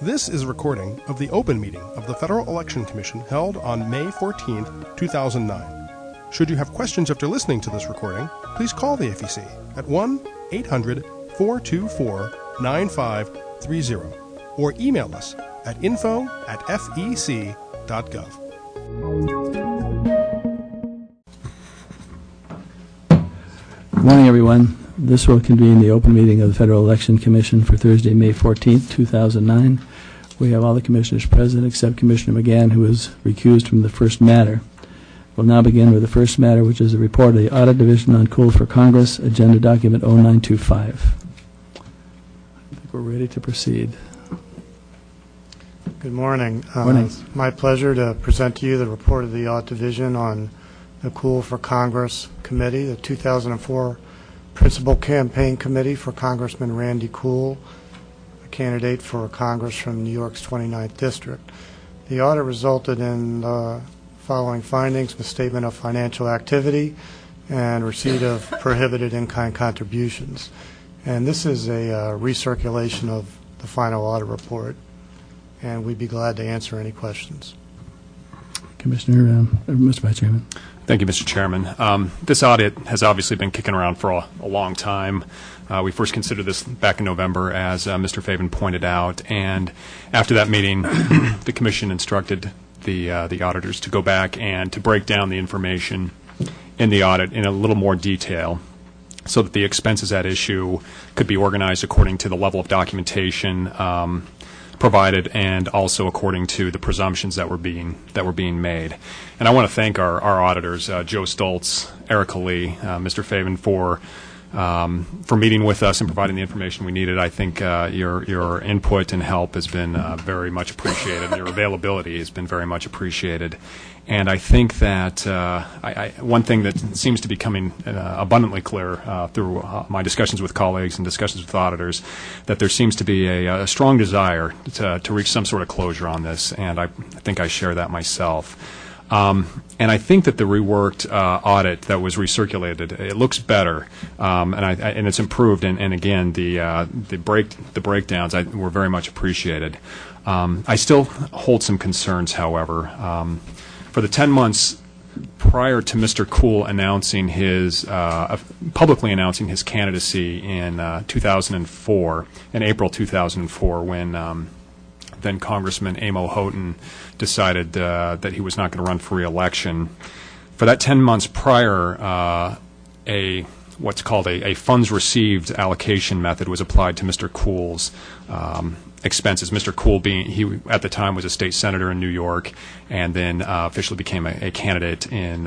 This is a recording of the open meeting of the Federal Election Commission held on May 14, 2009. Should you have questions after listening to this recording, please call the FEC at 1-800-424-9530 or email us at info@fec.gov. Good morning, everyone. This will convene the open meeting of the Federal Election Commission for Thursday, May 14th, 2009. We have all the commissioners present except Commissioner McGann, who is recused from the first matter. We'll now begin with the first matter, which is the report of the Audit Division on Cool for Congress, Agenda Document 0925. I think we're ready to proceed. Good morning. Morning. It's my pleasure to present to you the report of the Audit Division on the Cool for Congress Committee, the 2004 Principal Campaign Committee for Congressman Randy Cool, a candidate for Congress from New York's 29th District. The audit resulted in the following findings: misstatement of financial activity and receipt of prohibited in-kind contributions. And this is a recirculation of the final audit report, and we'd be glad to answer any questions. Commissioner, Mr. Vice Chairman. Thank you, Mr. Chairman. This audit has obviously been kicking around for a long time. We first considered this back in November, as Mr. Faven pointed out, and after that meeting, the Commission instructed the auditors to go back and to break down the information in the audit in a little more detail, so that the expenses at issue could be organized according to the level of documentation provided, and also according to the presumptions that were being made. And I want to thank our auditors, Joe Stoltz, Erica Lee, Mr. Faven, for meeting with us and providing the information we needed. I think your input and help has been very much appreciated, and your availability has been very much appreciated. And I think that one thing that seems to be coming abundantly clear through my discussions with colleagues and discussions with auditors, that there seems to be a strong desire to reach some sort of closure on this, and I think I share that myself. And I think that the reworked audit that was recirculated, it looks better, and it's improved. And again, the breakdowns were very much appreciated. I still hold some concerns, however. For the 10 months prior to Mr. Cool announcing publicly announcing his candidacy in 2004, in April 2004, when then Congressman Amo Houghton decided that he was not going to run for re-election. For that 10 months prior, what's called a funds received allocation method was applied to Mr. Cool's expenses. Mr. Cool, he at the time was a state senator in New York, and then officially became a candidate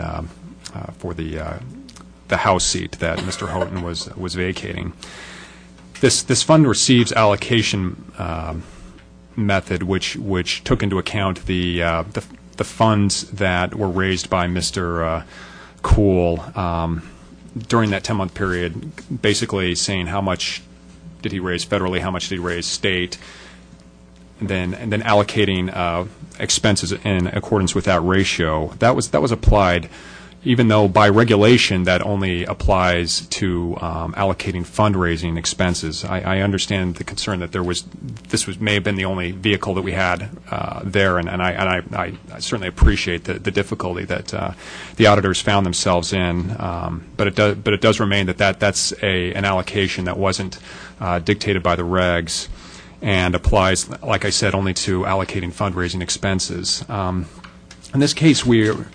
for the House seat that Mr. Houghton was vacating. This fund receives allocation method, which took into account the funds that were raised by Mr. Cool during that 10-month period, basically saying how much did he raise federally, how much did he raise state, and then allocating expenses in accordance with that ratio. That was applied, even though by regulation that only applies to allocating fundraising expenses. I understand the concern that this may have been the only vehicle that we had there, and I certainly appreciate the difficulty that the auditors found themselves in. But it does remain that's an allocation that wasn't dictated by the regs, and applies, like I said, only to allocating fundraising expenses. In this case, we're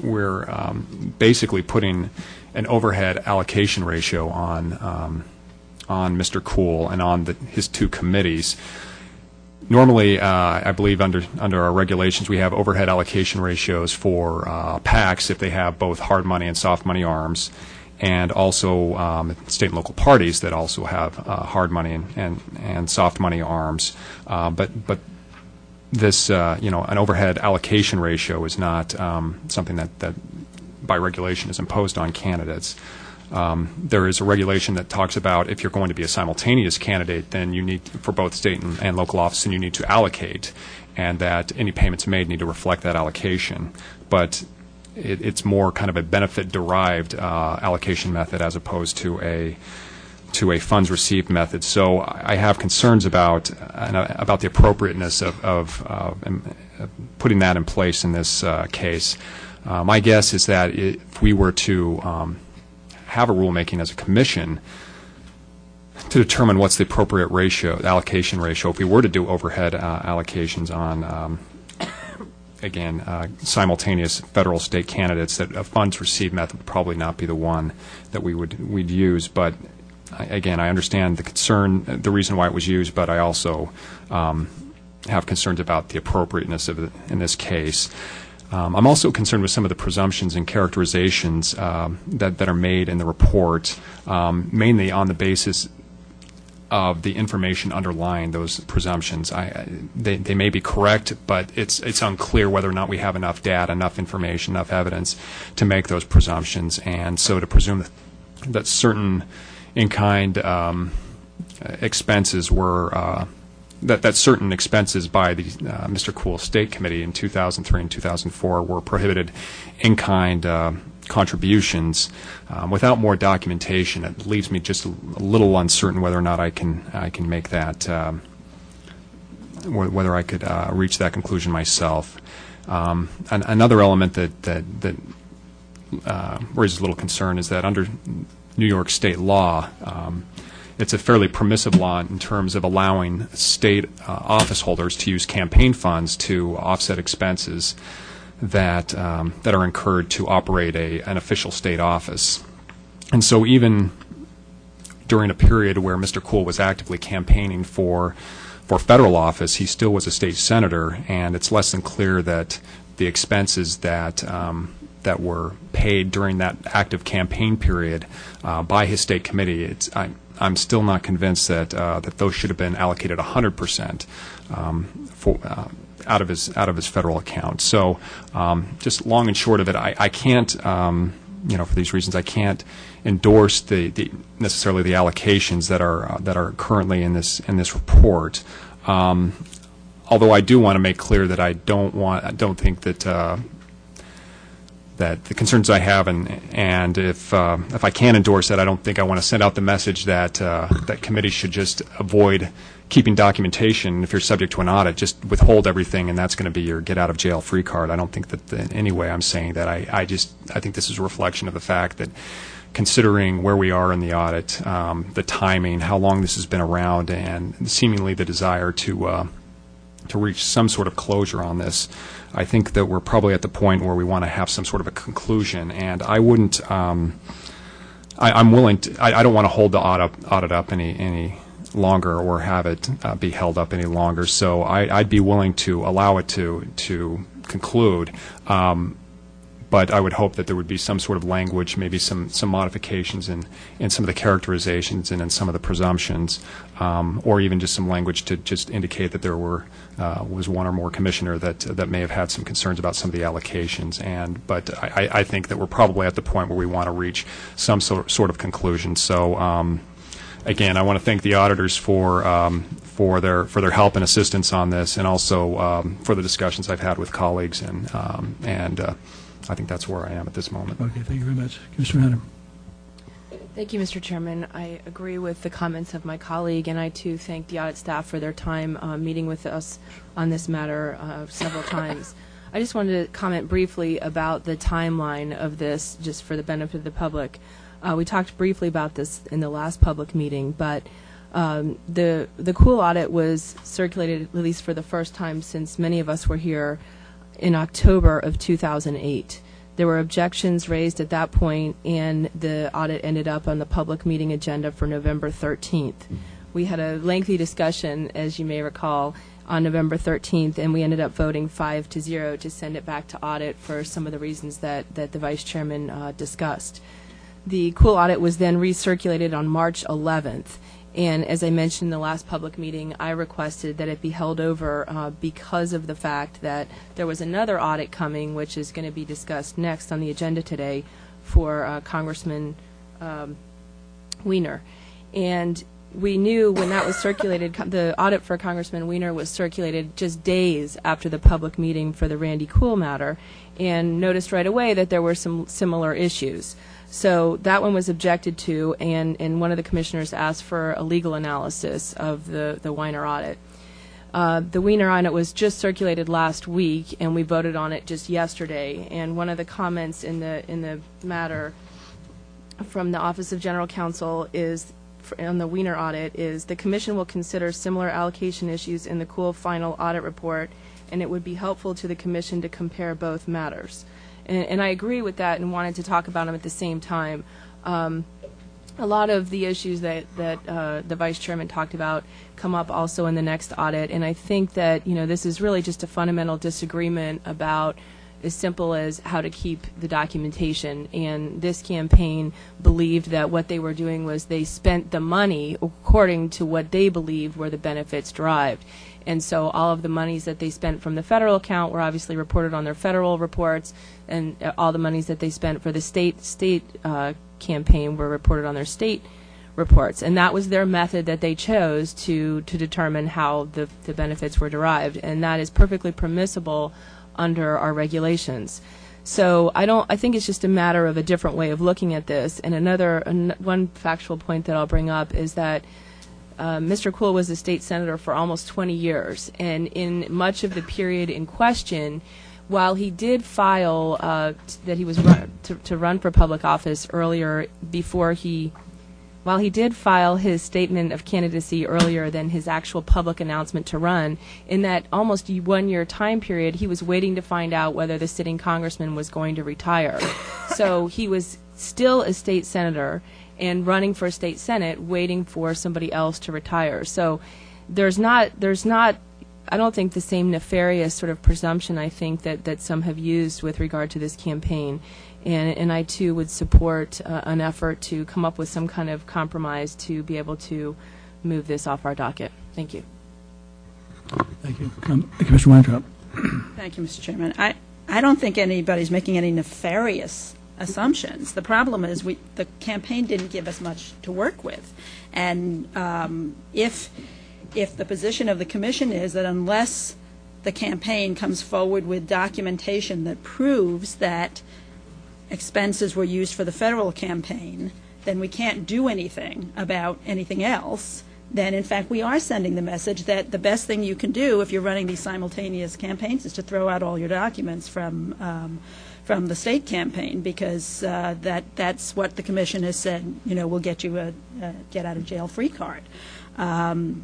basically putting an overhead allocation ratio on Mr. Cool and on his two committees. Normally, I believe under our regulations, we have overhead allocation ratios for PACs if they have both hard money and soft money arms, and also state and local parties that also have hard money and soft money arms. But this, an overhead allocation ratio is not something that by regulation is imposed on candidates. There is a regulation that talks about if you're going to be a simultaneous candidate, then you need, for both state and local office, and you need to allocate, and that any payments made need to reflect that allocation. But it's more kind of a benefit-derived allocation method as opposed to a to a funds received method. So I have concerns about the appropriateness of putting that in place in this case. My guess is that if we were to have a rulemaking as a commission to determine what's the appropriate ratio, the allocation ratio, if we were to do overhead allocations on simultaneous federal state candidates, that a funds received method would probably not be the one that we'd use. But again, I understand the concern, the reason why it was used, but I also have concerns about the appropriateness of it in this case. I'm also concerned with some of the presumptions and characterizations that are made in the report, mainly on the basis of the information underlying those presumptions. They may be correct, but it's unclear whether or not we have enough data, enough information, enough evidence to make those presumptions. And so to presume that certain in-kind expenses were that certain expenses by the Mr. Kuhl State Committee in 2003 and 2004 were prohibited in-kind contributions without more documentation, it leaves me just a little uncertain whether or not I can make that, whether I could reach that conclusion myself. Another element that raises a little concern is that under New York state law, it's a fairly permissive law in terms of allowing state office holders to use campaign funds to offset expenses that are incurred to operate an official state office. And so even during a period where Mr. Kuhl was actively campaigning for federal office, he still was a state senator, and it's less than clear that the expenses that were paid during that active campaign period by his state committee, I'm still not convinced that those should have been allocated 100% out of his federal account. So just long and short of it, I can't, for these reasons, I can't endorse necessarily the allocations that are currently in this report. Although I do want to make clear that I don't think that that the concerns I have, and if I can endorse that, I don't think I want to send out the message that that committees should just avoid keeping documentation. If you're subject to an audit, just withhold everything, and that's going to be your get out of jail free card. I don't think that in any way I'm saying that. I think this is a reflection of the fact that, considering where we are in the audit, the timing, how long this has been around, and seemingly the desire to reach some sort of closure on this, I think that we're probably at the point where we want to have some sort of a conclusion. And I wouldn't. I'm willing to. I don't want to hold the audit up any longer or have it be held up any longer. So I'd be willing to allow it to conclude. But I would hope that there would be some sort of language, maybe some modifications in some of the characterizations and in some of the presumptions, or even just some language to just indicate that there was one or more commissioner that may have had some concerns about some of the allocations. But I think that we're probably at the point where we want to reach some sort of conclusion. So again, I want to thank the auditors for their help and assistance on this, and also for the discussions I've had with colleagues and I think that's where I am at this moment. Okay, thank you very much. Commissioner Hunter. Thank you, Mr. Chairman. I agree with the comments of my colleague, and I, too, thank the audit staff for their time meeting with us on this matter several times. I just wanted to comment briefly about the timeline of this, just for the benefit of the public. We talked briefly about this in the last public meeting, but the Kuhl audit was circulated, at least for the first time since many of us were here, in October of 2008. There were objections raised at that point, and the audit ended up on the public meeting agenda for November 13th. We had a lengthy discussion, as you may recall, on November 13th, and we ended up voting 5-0 to send it back to audit for some of the reasons that the Vice Chairman discussed. The Kuhl audit was then recirculated on March 11th. And as I mentioned in the last public meeting, I requested that it be held over because of the fact that there was another audit coming, which is going to be discussed next on the agenda today for Congressman Wiener. And we knew when that was circulated, the audit for Congressman Wiener was circulated just days after the public meeting for the Randy Kuhl matter, and noticed right away that there were some similar issues. So that one was objected to, and one of the commissioners asked for a legal analysis of the Weiner audit. The Weiner audit was just circulated last week, and we voted on it just yesterday. And one of the comments in the matter from the Office of General Counsel is on the Weiner audit is the Commission will consider similar allocation issues in the Kuhl final audit report, and it would be helpful to the Commission to compare both matters. And I agree with that and wanted to talk about them at the same time. A lot of the issues that the Vice Chairman talked about come up also in the next audit, and I think that this is really just a fundamental disagreement about as simple as how to keep the documentation. And this campaign believed that what they were doing was they spent the money according to what they believed were the benefits derived. And so all of the monies that they spent from the federal account were obviously reported on their federal reports, and all the monies that they spent for the state campaign were reported on their state reports. And that was their method that they chose to determine how the benefits were derived. And that is perfectly permissible under our regulations. So I think it's just a matter of a different way of looking at this. And one factual point that I'll bring up is that Mr. Kuhl was a state senator for almost 20 years, and in much of the period in question, while he did file that he was to run for public office earlier while he did file his statement of candidacy earlier than his actual public announcement to run, in that almost 1 year time period, he was waiting to find out whether the sitting congressman was going to retire. So he was still a state senator and running for a state senate, waiting for somebody else to retire. So there's not I don't think the same nefarious sort of presumption I think that some have used with regard to this campaign. And I, too, would support an effort to come up with some kind of compromise to be able to move this off our docket. Thank you. Thank you. Commissioner Weintraub. Thank you, Mr. Chairman. I don't think anybody's making any nefarious assumptions. The problem is the campaign didn't give us much to work with. And if the position of the Commission is that unless the campaign comes forward with documentation that proves that expenses were used for the federal campaign, then we can't do anything about anything else, then in fact we are sending the message that the best thing you can do if you're running these simultaneous campaigns is to throw out all your documents from the state campaign, because that's what the Commission has said, will get you a get out of jail free card. And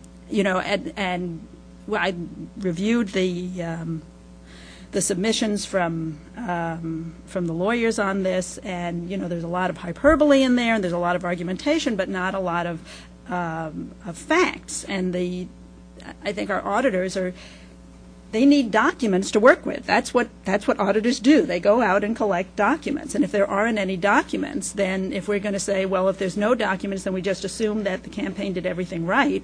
I reviewed the submissions from the lawyers on this, and there's a lot of hyperbole in there, and there's a lot of argumentation, but not a lot of facts. And I think our auditors they need documents to work with. That's what auditors do. They go out and collect documents. And if there aren't any documents, then if we're going to say, well, if there's no documents, then we just assume that the campaign did everything right,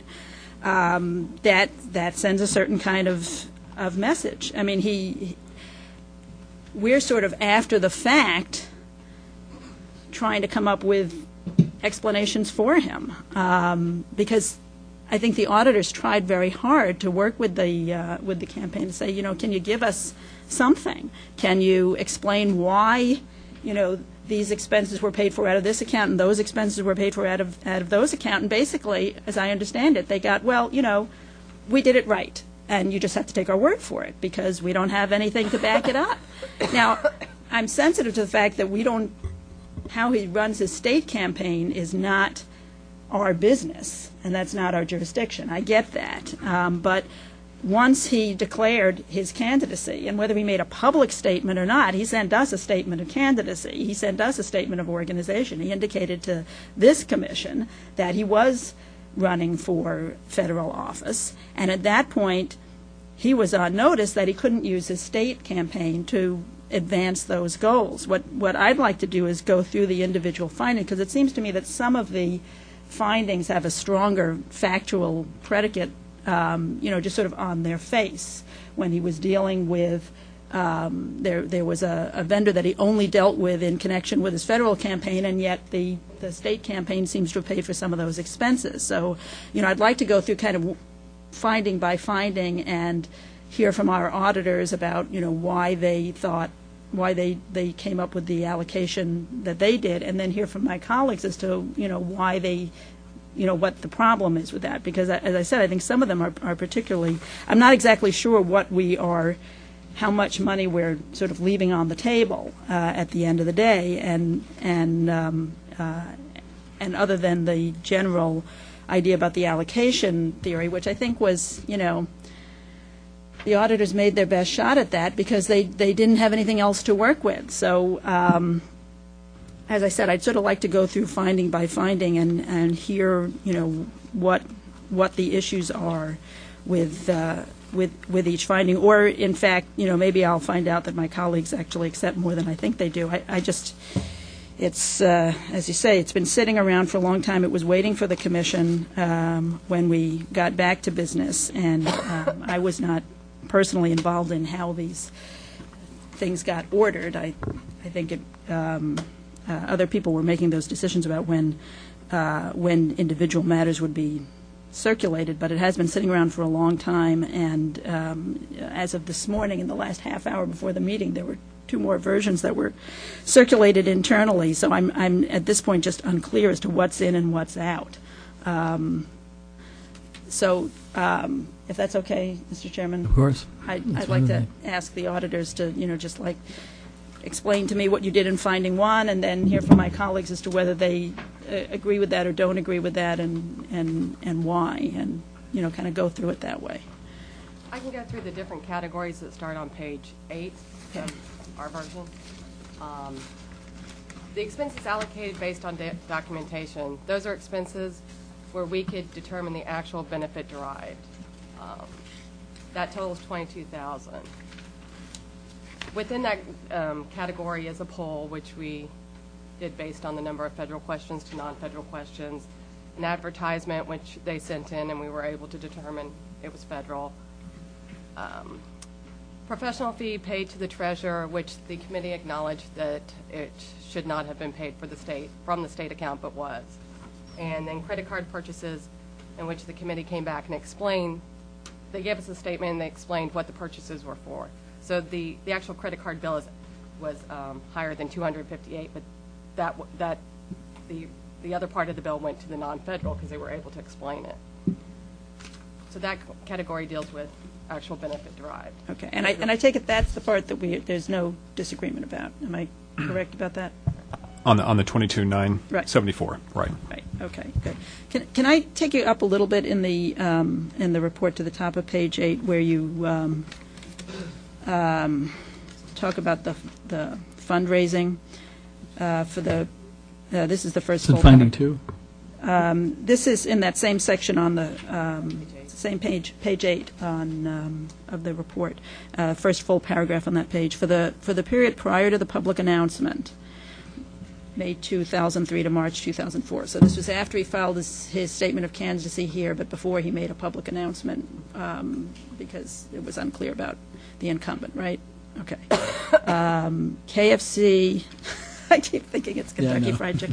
that sends a certain kind of message. I mean, we're sort of after the fact trying to come up with explanations for him, because I think the auditors tried very hard to work with the campaign to say, can you give us something? Can you explain why, these expenses were paid for out of this account and those expenses were paid for out of those accounts? And basically, as I understand it, they got, well, we did it right, and you just have to take our word for it because we don't have anything to back it up. Now, I'm sensitive to the fact that how he runs his state campaign is not our business, and that's not our jurisdiction. I get that. But once he declared his candidacy, and whether he made a public statement or not, he sent us a statement of candidacy. He sent us a statement of organization. He indicated to this commission that he was running for federal office, and at that point he was on notice that he couldn't use his state campaign to advance those goals. What I'd like to do is go through the individual findings, because it seems to me that some of the findings have a stronger factual predicate, just sort of on their face. When he was dealing with, there was a vendor that he only dealt with in connection with his federal campaign, and yet the state campaign seems to have paid for some of those expenses. So, I'd like to go through kind of finding by finding and hear from our auditors about, why they thought they came up with the allocation that they did, and then hear from my colleagues as to why they, what the problem is with that. Because as I said, I think some of them are particularly. I'm not exactly sure how much money we're sort of leaving on the table at the end of the day, and other than the general idea about the allocation theory, which I think was, the auditors made their best shot at that because they didn't have anything else to work with. So, as I said, I'd sort of like to go through finding by finding and hear, what the issues are with each finding, or in fact, maybe I'll find out that my colleagues actually accept more than I think they do. It's as you say, it's been sitting around for a long time. It was waiting for the commission when we got back to business, and I was not personally involved in how these things got ordered. I think other people were making those decisions about when individual matters would be circulated, but it has been sitting around for a long time, and as of this morning, in the last half hour before the meeting, there were 2 more versions that were circulated internally. So I'm at this point just unclear as to what's in and what's out. If that's okay, Mr. Chairman. Of course. I'd like to ask the auditors to, just like explain to me what you did in finding 1, and then hear from my colleagues as to whether they agree with that or don't agree with that, and why, and kind of go through it that way. I can go through the different categories that start on page 8 of our version. The expenses allocated based on documentation, those are expenses where we could determine the actual benefit derived. That totals $22,000. Within that category is a poll, which we did based on the number of federal questions to non-federal questions, an advertisement which they sent in, and we were able to determine it was federal. Professional fee paid to the treasurer, which the committee acknowledged that it should not have been paid from the state account, but was. And then credit card purchases, in which the committee came back and explained. They gave us a statement and they explained what the purchases were for. So the actual credit card bill was higher than $258, but the other part of the bill went to the non-federal because they were able to explain it. So that category deals with actual benefit derived. Okay, and I take it that's the part that there's no disagreement about. Am I correct about that? On the 22,974, right. Right. Okay. Good. Can I take you up a little bit in the report to the top of page 8, where you talk about the fundraising for the. This is the first. Is it finding 2? This is in that same section on the same page 8 of the report. First full paragraph on that page for the period prior to the public announcement, May 2003 to March 2004. So this was after he filed his statement of candidacy here, but before he made a public announcement because it was unclear about the incumbent, right? Okay. KFC. I keep thinking it's Kentucky Fried Chicken.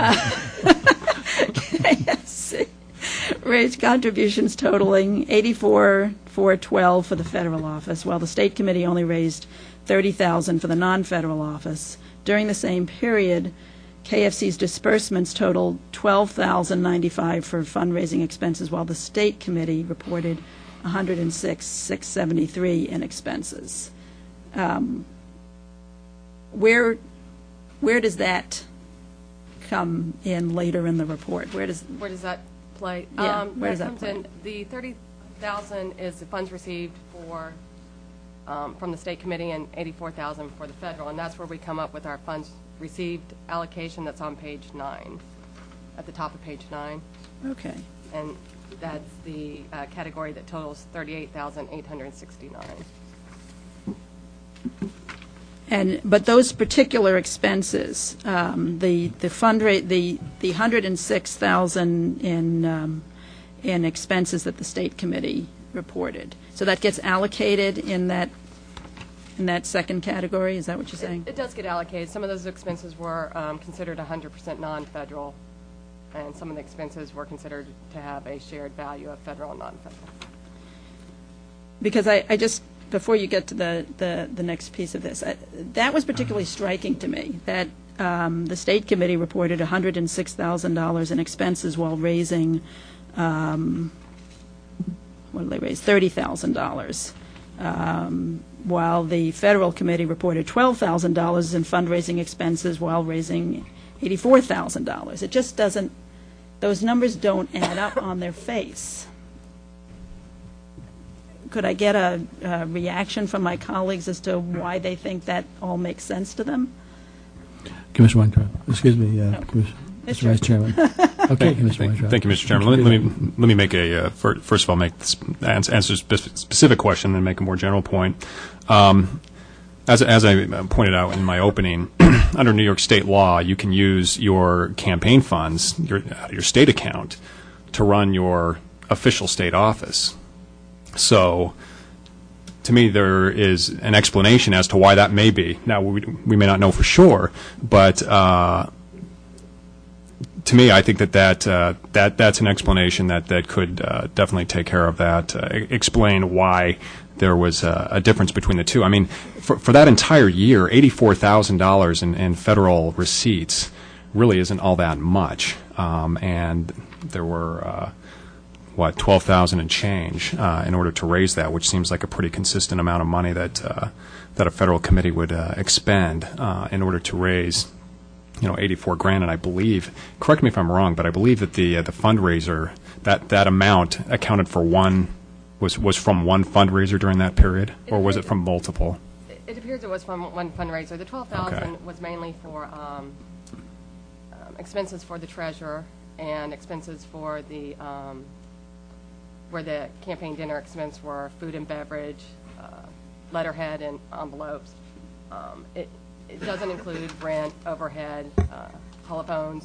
KFC raised contributions totaling $84,412 for the federal office, while the state committee only raised $30,000 for the non-federal office. During the same period, KFC's disbursements totaled $12,095 for fundraising expenses, while the state committee reported $106,673 in expenses. Where does that come in later in the report? Where does that play? Yeah, where does that play? In. The $30,000 is the funds received from the state committee, and $84,000 for the federal, and that's where we come up with our funds received allocation. That's on page 9, at the top of page 9. Okay. And that's the category that totals $38,869. But those particular expenses, the $106,000 in expenses that the state committee reported, so that gets allocated in that second category. Is that what you're saying? It does get allocated. Some of those expenses were considered 100% non-federal, and some of the expenses were considered to have a shared value of federal and non-federal. Because I just before you get to the next piece of this, that was particularly striking to me, that the State Committee reported $106,000 in expenses while raising, what did they raise? $30,000. While the Federal Committee reported $12,000 in fundraising expenses while raising $84,000. It just doesn't, those numbers don't add up on their face. Could I get a reaction from my colleagues as to why they think that all makes sense to them? Commissioner Weintraub. Excuse me, Mr. Vice Chairman. Okay, Commissioner Weintraub. Thank you, Mr. Chairman. Let me make a first of all make this answer a specific question, then make a more general point. As I pointed out in my opening, under New York State law, you can use your campaign funds, your state account, to run your official state office. So, to me, there is an explanation as to why that may be. Now, we may not know for sure, but to me, I think that's an explanation that could definitely take care of that, explain why there was a difference between the two. I mean, for that entire year, $84,000 in federal receipts really isn't all that much, and there were 12,000 and change in order to raise that, which seems like a pretty consistent amount of money that a federal committee would expend in order to raise, $84,000. And I believe, correct me if I'm wrong, but I believe that the fundraiser, that amount accounted for was from one fundraiser during that period, or was it from multiple? It appears it was from one fundraiser. The $12,000 was mainly for expenses for the treasurer and expenses for the where the campaign dinner expense were food and beverage, letterhead, and envelopes. It doesn't include rent, overhead, telephones,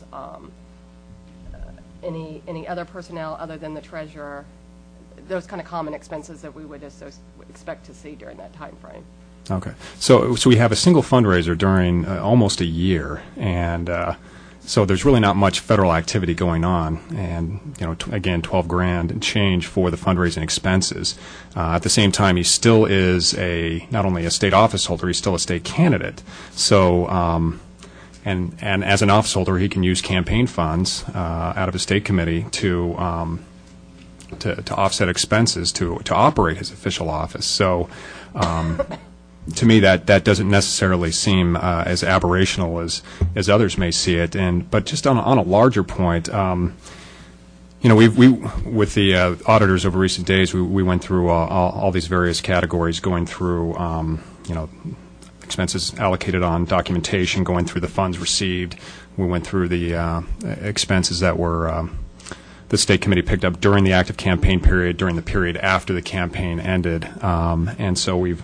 any other personnel other than the treasurer, those kind of common expenses that we would expect to see during that time frame. Okay. So we have a single fundraiser during almost a year, and so there's really not much federal activity going on, and again, $12,000 and change for the fundraising expenses. At the same time, he still is not only a state office holder, he's still a state candidate. So, and as an office holder, he can use campaign funds out of a state committee to offset expenses to operate his official office. So. To me, that doesn't necessarily seem as aberrational as others may see it. But just on a larger point, we with the auditors over recent days, we went through all these various categories, going through expenses allocated on documentation, going through the funds received. We went through the expenses that were the state committee picked up during the active campaign period, during the period after the campaign ended, and so we've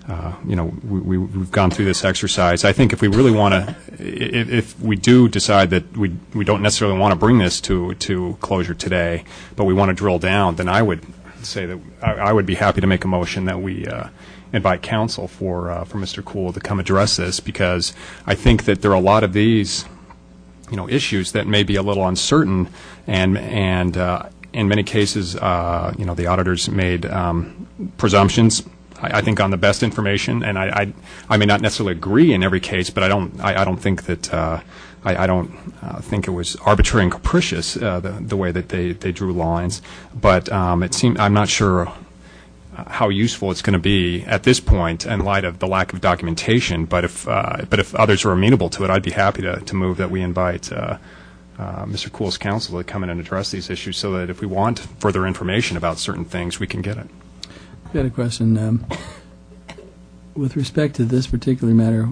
gone through this exercise. I think if we really want to, if we do decide that we don't necessarily want to bring this to closure today, but we want to drill down, then I would say that I would be happy to make a motion that we invite counsel for Mr. Kuhl to come address this, because I think that there are a lot of these issues that may be a little uncertain, and in many cases, the auditors made presumptions, I think, on the best information, and I may not necessarily agree in every case, but I don't think that I don't think it was arbitrary and capricious the way that they drew lines, but it seemed, I'm not sure how useful it's going to be at this point in light of the lack of documentation. But if others are amenable to it, I'd be happy to move that we invite Mr. Kuhl's counsel to come in and address these issues, so that if we want further information about certain things, we can get it. I got a question. With respect to this particular matter,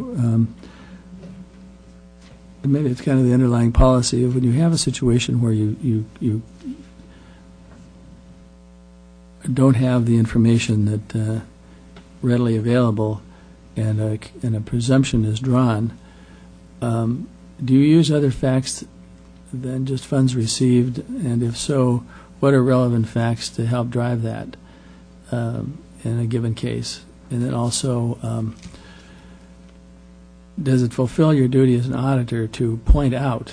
maybe it's kind of the underlying policy of when you have a situation where you don't have the information that readily available, and a presumption is drawn. Do you use other facts than just funds received? And if so, what are relevant facts to help drive that in a given case? And then also, does it fulfill your duty as an auditor to point out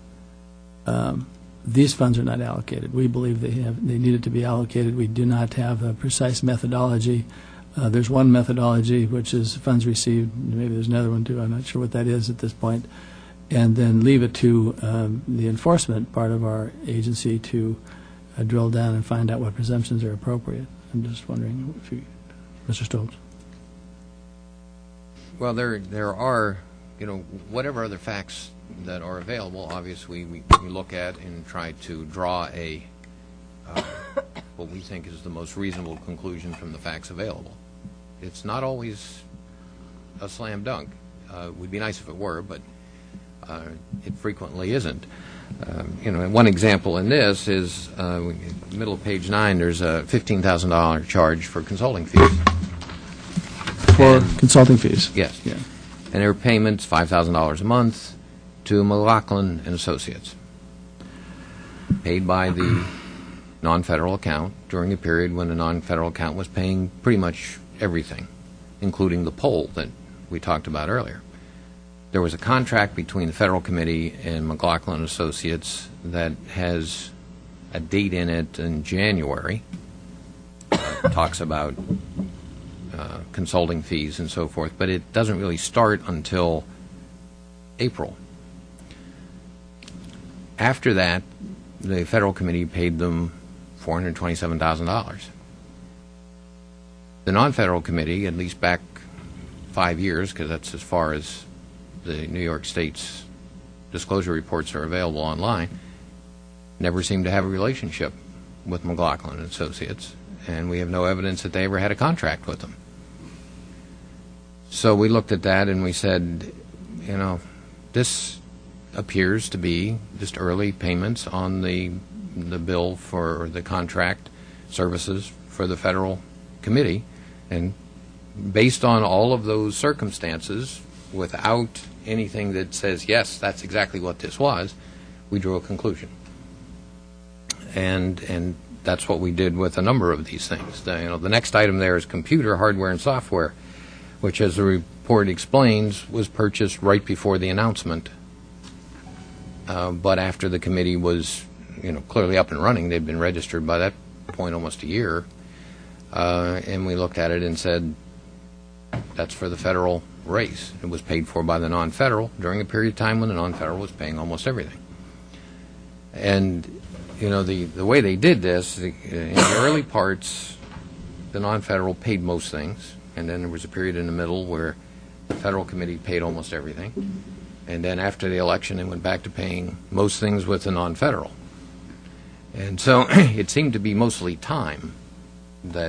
these funds are not allocated? We believe they needed to be allocated. We do not have a precise methodology There's one methodology, which is funds received. Maybe there's another one, too. I'm not sure what that is at this point. And then leave it to the enforcement part of our agency to drill down and find out what presumptions are appropriate. I'm just wondering if you, Mr. Stoltz. Well, there are, whatever other facts that are available, obviously we look at and try to draw a what we think is the most reasonable conclusion from the facts available. It's not always a slam dunk. It would be nice if it were, but it frequently isn't. One example in this is middle of page 9. There's a $15,000 charge for consulting fees. For consulting fees? Yes. Yeah. And there were payments, $5,000 a month, to McLaughlin and Associates, paid by the non-federal account during a period when the non-federal account was paying pretty much everything, including the poll that we talked about earlier. There was a contract between the Federal Committee and McLaughlin and Associates that has a date in it in January. Talks about consulting fees and so forth, but it doesn't really start until April. After that, the Federal Committee paid them $427,000. The non-federal committee, at least back 5 years, because that's as far as the New York State's disclosure reports are available online, never seemed to have a relationship with McLaughlin and Associates, and we have no evidence that they ever had a contract with them. So we looked at that and we said, this appears to be just early payments on the bill for the contract services for the Federal Committee, and based on all of those circumstances, without anything that says, yes, that's exactly what this was, we drew a conclusion. And that's what we did with a number of these things. The next item there is computer, hardware, and software, which, as the report explains, was purchased right before the announcement, but after the committee was clearly up and running. They'd been registered by that point almost a year, and we looked at it and said, that's for the federal race. It was paid for by the non-federal during a period of time when the non-federal was paying almost everything. And the way they did this, in the early parts, the non-federal paid most things, and then there was a period in the middle where the Federal Committee paid almost everything, and then after the election, they went back to paying most things with the non-federal. And so it seemed to be mostly time that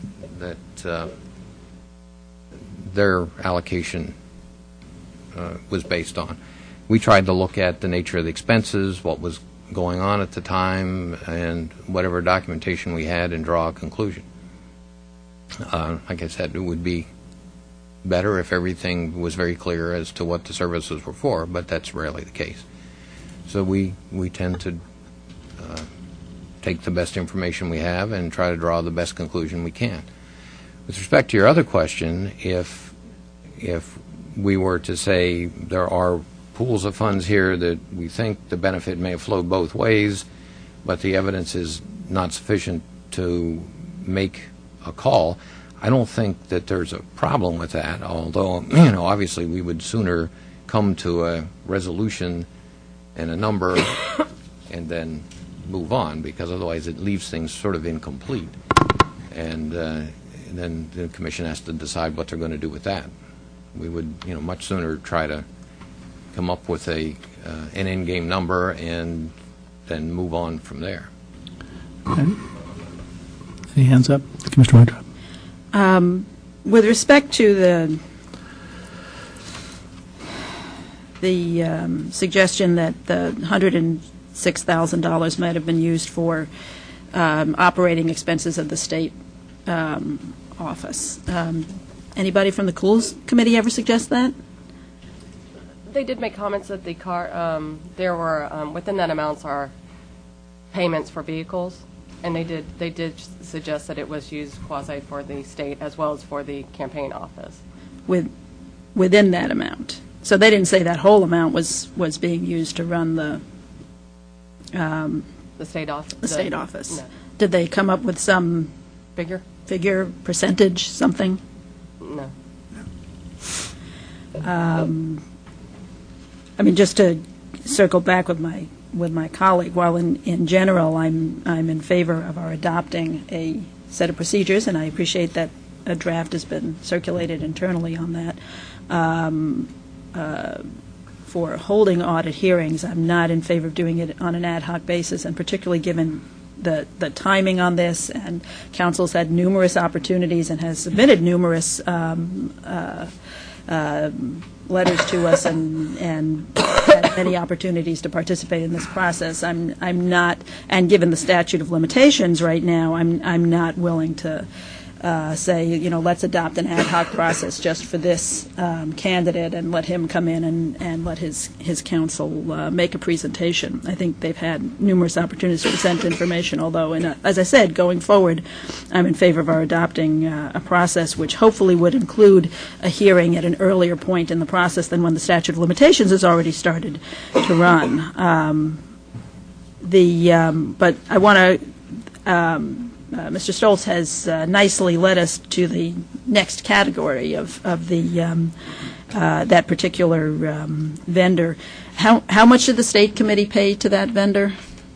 their allocation was based on. We tried to look at the nature of the expenses, what was going on at the time, and whatever documentation we had, and draw a conclusion. Like I said, it would be better if everything was very clear as to what the services were for, but that's rarely the case. So we tend to take the best information we have and try to draw the best conclusion we can. With respect to your other question, if we were to say there are pools of funds here that we think the benefit may have flowed both ways, but the evidence is not sufficient to make a call, I don't think that there's a problem with that, although, obviously we would sooner come to a resolution and a number and then move on, because otherwise it leaves things sort of incomplete. And then the Commission has to decide what they're going to do with that. We would, much sooner try to come up with an end-game number and then move on from there. Okay. Any hands up? Commissioner Weintraub. With respect to the suggestion that the $106,000 might have been used for operating expenses of the state office, anybody from the Cools Committee ever suggest that? They did make comments that there were within that amounts are payments for vehicles, and they did suggest that it was used quasi for the state as well as for the campaign office. Within that amount, so they didn't say that whole amount was being used to run the state office. The state office. No. Did they come up with some figure figure, percentage, something? No. I mean, just to circle back with my colleague, while in general I'm in favor of our adopting a set of procedures, and I appreciate that a draft has been circulated internally on that, for holding audit hearings, I'm not in favor of doing it on an ad hoc basis, and particularly given the timing on this, and council's had numerous opportunities and has submitted numerous letters to us and had many opportunities to participate in this process. I'm not, and given the statute of limitations right now, I'm not willing to say, let's adopt an ad hoc process just for this candidate and let him come in and let his counsel make a presentation. I think they've had numerous opportunities to present information, although, as I said, going forward, I'm in favor of our adopting a process which hopefully would include a hearing at an earlier point in the process than when the statute of limitations has already started to run. But I want to... Mr. Stoltz has nicely led us to the next category of the that particular vendor. How much did the state committee pay to that vendor?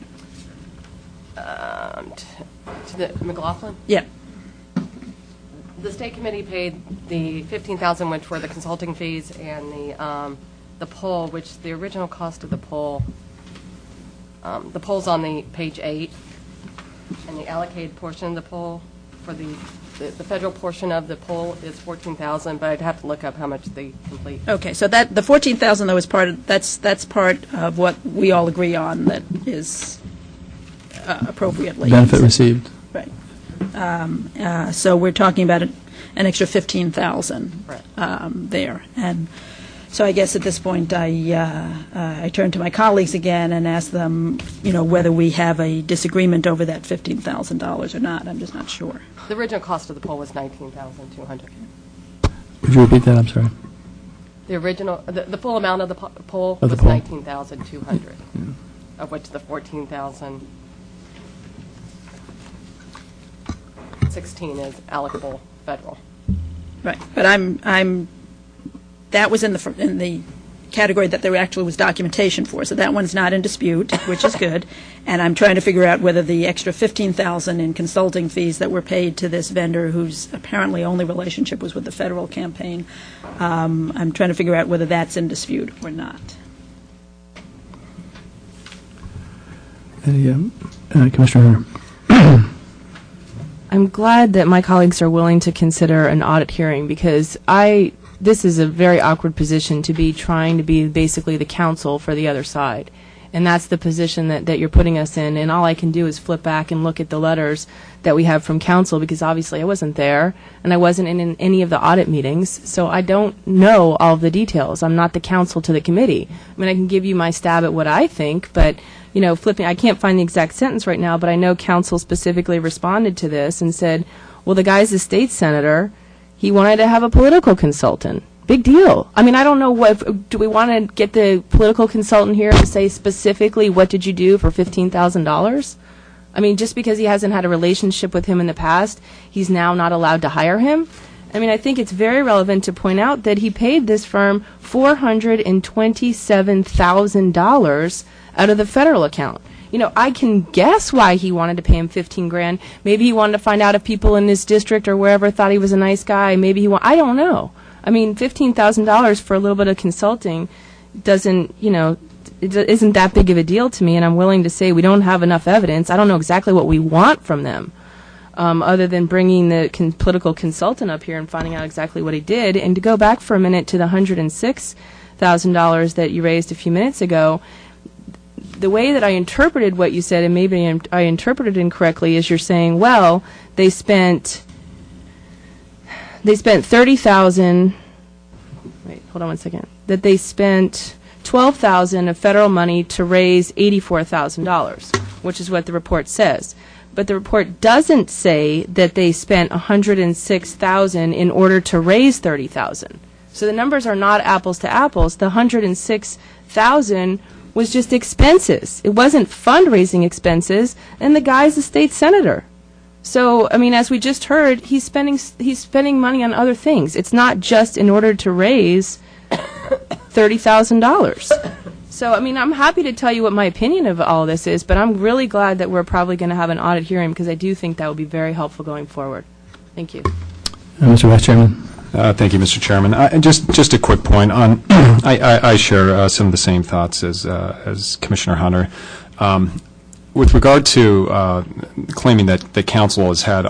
To the McLaughlin? Yeah. The state committee paid the $15,000, which were the consulting fees, and the poll, which the original cost of the poll. The poll's on the page 8. And the allocated portion of the poll for the federal portion of the poll is $14,000, but I'd have to look up how much the complete. Okay, so that the $14,000 though is part of that's part of what we all agree on that is appropriately benefit received. Right. So we're talking about an extra $15,000 right. There, and so I guess at this point I turn to my colleagues again and ask them, whether we have a disagreement over that $15,000 or not. I'm just not sure. The original cost of the poll was $19,200. Would you repeat that? I'm sorry. The original, the full amount of the poll Of was the poll. $19,200, of which the $14,016 is allocable federal. Right, but I'm that was in the category that there actually was documentation for, so that one's not in dispute, which is good. And I'm trying to figure out whether the extra $15,000 in consulting fees that were paid to this vendor, whose apparently only relationship was with the federal campaign, I'm trying to figure out whether that's in dispute or not. Commissioner Hunter. I'm glad that my colleagues are willing to consider an audit hearing, because this is a very awkward position to be trying to be basically the counsel for the other side. And that's the position that you're putting us in. And all I can do is flip back and look at the letters that we have from counsel, because obviously I wasn't there and I wasn't in any of the audit meetings. So I don't know all of the details. I'm not the counsel to the committee. I mean, I can give you my stab at what I think, but flipping, I can't find the exact sentence right now, but I know counsel specifically responded to this and said, well, the guy's a state senator. He wanted to have a political consultant. Big deal. I mean, I don't know do we want to get the political consultant here to say specifically what did you do for $15,000? I mean, just because he hasn't had a relationship with him in the past, he's now not allowed to hire him? I mean, I think it's very relevant to point out that he paid this firm $427,000 out of the federal account. I can guess why he wanted to pay him $15,000. Maybe he wanted to find out if people in his district or wherever thought he was a nice guy. Maybe I don't know. I mean, $15,000 for a little bit of consulting isn't that big of a deal to me, and I'm willing to say we don't have enough evidence. I don't know exactly what we want from them, other than bringing the political consultant up here and finding out exactly what he did. And to go back for a minute to the $106,000 that you raised a few minutes ago, the way that I interpreted what you said, and maybe I interpreted it incorrectly, is you're saying, well, they spent $30,000. Wait, hold on one second. That they spent $12,000 of federal money to raise $84,000, which is what the report says. But the report doesn't say that they spent $106,000 in order to raise $30,000. So the numbers are not apples to apples. The $106,000 was just expenses. It wasn't fundraising expenses, and the guy's a state senator. So, I mean, as we just heard, he's spending money on other things. It's not just in order to raise $30,000. So, I mean, I'm happy to tell you what my opinion of all this is, but I'm really glad that we're probably going to have an audit hearing because I do think that will be very helpful going forward. Thank you. Mr. Vice Chairman. Thank you, Mr. Chairman. Just a quick point on. I share some of the same thoughts as Commissioner Hunter. With regard to claiming that the council has had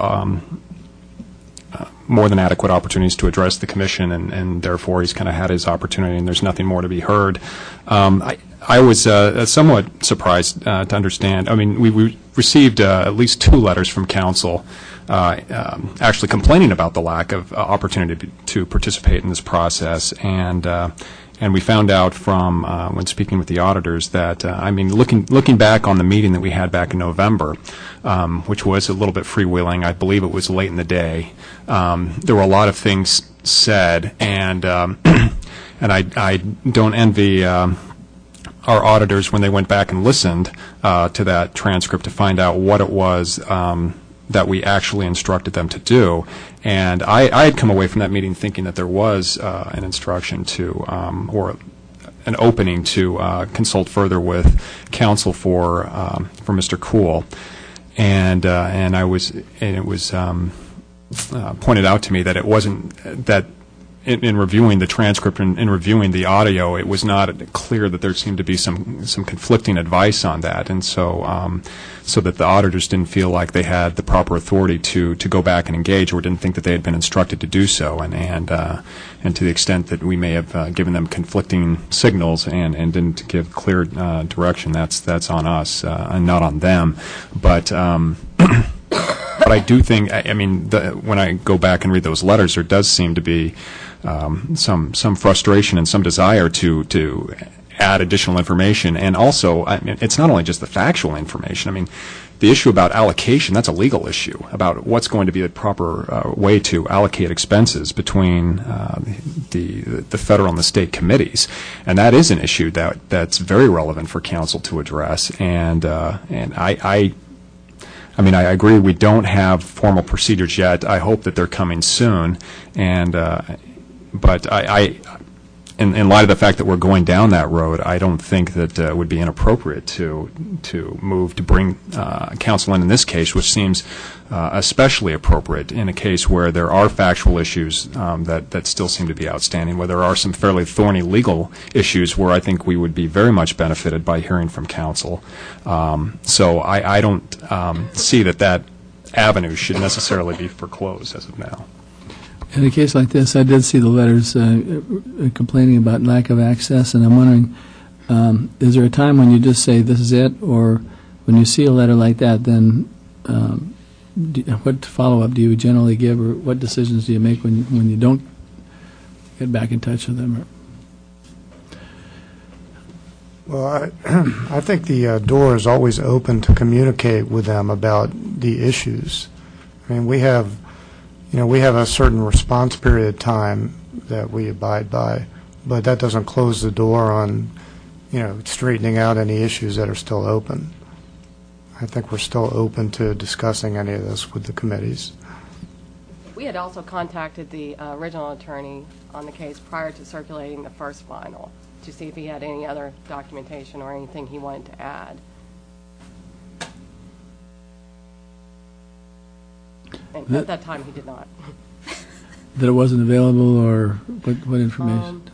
more than adequate opportunities to address the commission, and therefore he's kind of had his opportunity, and there's nothing more to be heard. I was somewhat surprised to understand. I mean, we received at least 2 letters from council actually complaining about the lack of opportunity to participate in this process, and we found out from when speaking with the auditors that I mean, looking back on the meeting that we had back in November, which was a little bit freewheeling. I believe it was late in the day. There were a lot of things said, and I don't envy our auditors when they went back and listened to that transcript to find out what it was that we actually instructed them to do. And I had come away from that meeting thinking that there was an instruction to, or an opening to consult further with counsel for Mr. Kuhl. And it was pointed out to me that it wasn't, that in reviewing the transcript and in reviewing the audio, it was not clear that there seemed to be some conflicting advice on that, and so that the auditors didn't feel like they had the proper authority to go back and engage, or didn't think that they had been instructed to do so, and to the extent that we may have given them conflicting signals and didn't give clear direction, that's on us and not on them, but. But I do think, I mean, when I go back and read those letters, there does seem to be some frustration and some desire to add additional information. And also, I mean, it's not only just the factual information. I mean, the issue about allocation, that's a legal issue, about what's going to be the proper way to allocate expenses between the federal and the state committees. And that is an issue that's very relevant for council to address. And I mean, I agree we don't have formal procedures yet. I hope that they're coming soon. And but in light of the fact that we're going down that road, I don't think that it would be inappropriate to move to bring counsel in this case, which seems especially appropriate in a case where there are factual issues that still seem to be outstanding, where there are some fairly thorny legal issues where I think we would be very much benefited by hearing from counsel. So I don't see that avenue should necessarily be foreclosed as of now. In a case like this, I did see the letters complaining about lack of access, and I'm wondering, is there a time when you just say this is it, or when you see a letter like that, then what follow-up do you generally give, or what decisions do you make when you don't get back in touch with them? Well, I think the door is always open to communicate with them about the issues. I mean, we have a certain response period of time that we abide by, but that doesn't close the door on, straightening out any issues that are still open. I think we're still open to discussing any of this with the committees. We had also contacted the original attorney on the case prior to circulating the first final to see if he had any other documentation or anything he wanted to add. And at that time, he did not. That it wasn't available, or what information?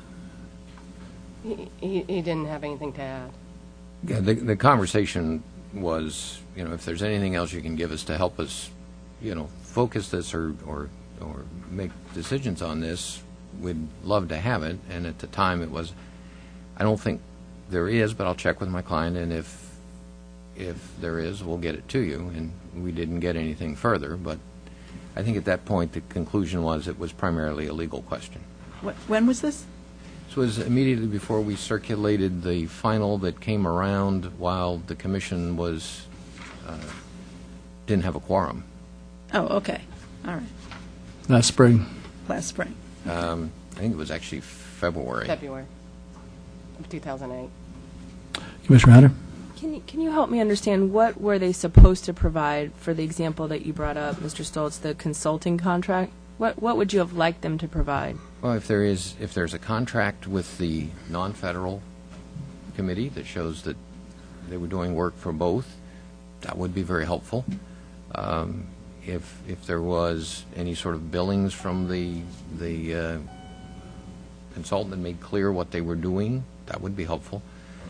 He didn't have anything to add. Yeah, the conversation was, if there's anything else you can give us to help us, focus this or make decisions on this, we'd love to have it. And at the time, it was, I don't think there is, but I'll check with my client, and if there is, we'll get it to you. And we didn't get anything further, but I think at that point the conclusion was it was primarily a legal question. When was this? This was immediately before we circulated the final that came around while the commission didn't have a quorum. Oh, okay. All right. Last spring. Last spring. I think it was actually February. February of 2008. Commissioner Hunter? Can you help me understand what were they supposed to provide for the example that you brought up, Mr. Stoltz, the consulting contract? What would you have liked them to provide? Well, if there's a contract with the non-federal committee that shows that they were doing work for both, that would be very helpful. If there was any sort of billings from the consultant that made clear what they were doing, that would be helpful.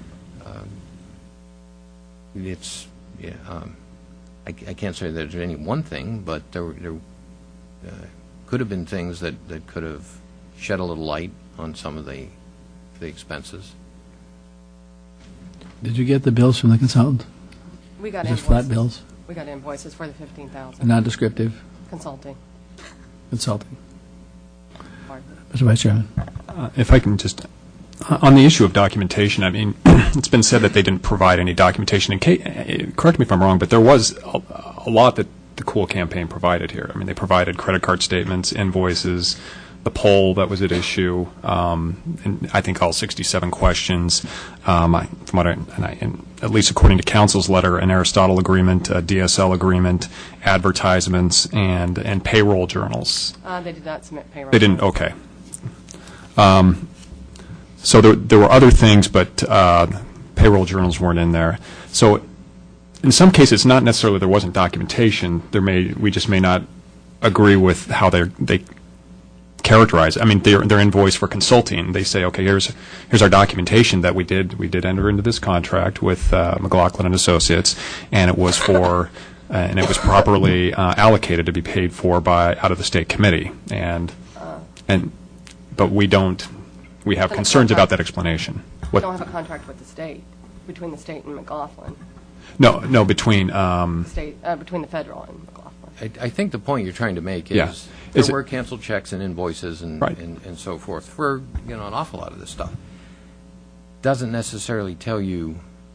I can't say that there's any one thing, but there could have been things that could have shed a little light on some of the expenses. Did you get the bills from the consultant? We got Just invoices. flat bills? We got invoices for the $15,000. Not descriptive? Consulting. Consulting. Pardon. Mr. Vice Chairman. If I can just, on the issue of documentation, I mean, it's been said that they didn't provide any documentation. Correct me if I'm wrong, but there was a lot that the Cool campaign provided here. I mean, they provided credit card statements, invoices, the poll that was at issue, and I think all 67 questions. At least according to Council's letter, an Aristotle agreement, a DSL agreement, advertisements, and payroll journals. They did not submit payroll. They didn't. Okay. So there were other things, but payroll journals weren't in there. So in some cases, it's not necessarily there wasn't documentation. We just may not agree with how they characterize it. I mean, their invoice for consulting, they say, okay, here's our documentation that we did enter into this contract with McLaughlin and Associates, and it was for and it was properly allocated to be paid for out of the state committee, but we have concerns about that explanation. We don't have a contract with the state, between the state and McLaughlin. No, between Between the federal and McLaughlin. I think the point you're trying to make is there were canceled checks and invoices and so forth for an awful lot of this stuff. Doesn't necessarily tell you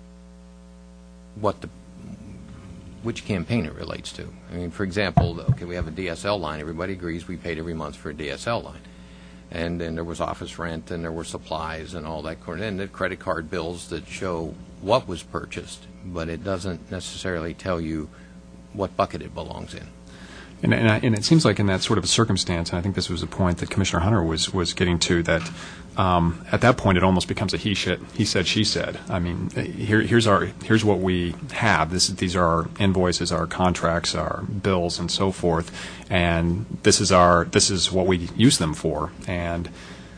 which campaign it relates to. I mean, for example, okay, we have a DSL line. Everybody agrees we paid every month for a DSL line. And then there was office rent, and there were supplies and all that, and the credit card bills that show what was purchased, but it doesn't necessarily tell you what bucket it belongs in. And it seems like in that sort of a circumstance, and I think this was a point that Commissioner Hunter was getting to, that at that point it almost becomes a he said, she said. I mean, here's what we have. These are our invoices, our contracts, our bills, and so forth, and this is what we use them for. And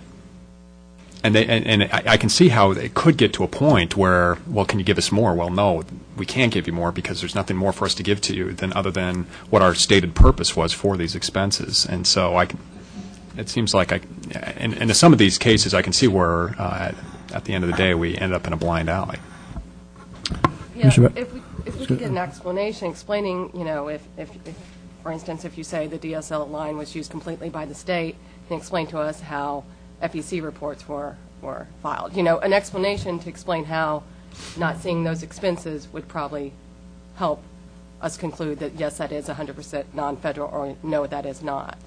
I can see how it could get to a point where, well, can you give us more? Well, no, we can't give you more because there's nothing more for us to give to you other than what our stated purpose was for these expenses. And so it seems like in some of these cases, I can see where at the end of the day we end up in a blind alley. Yeah, if we could get an explanation explaining, if for instance, if you say the DSL line was used completely by the state, and explain to us how FEC reports were filed. An explanation to explain how not seeing those expenses would probably help us conclude that, yes, that is 100% non-federal, or no, that is not.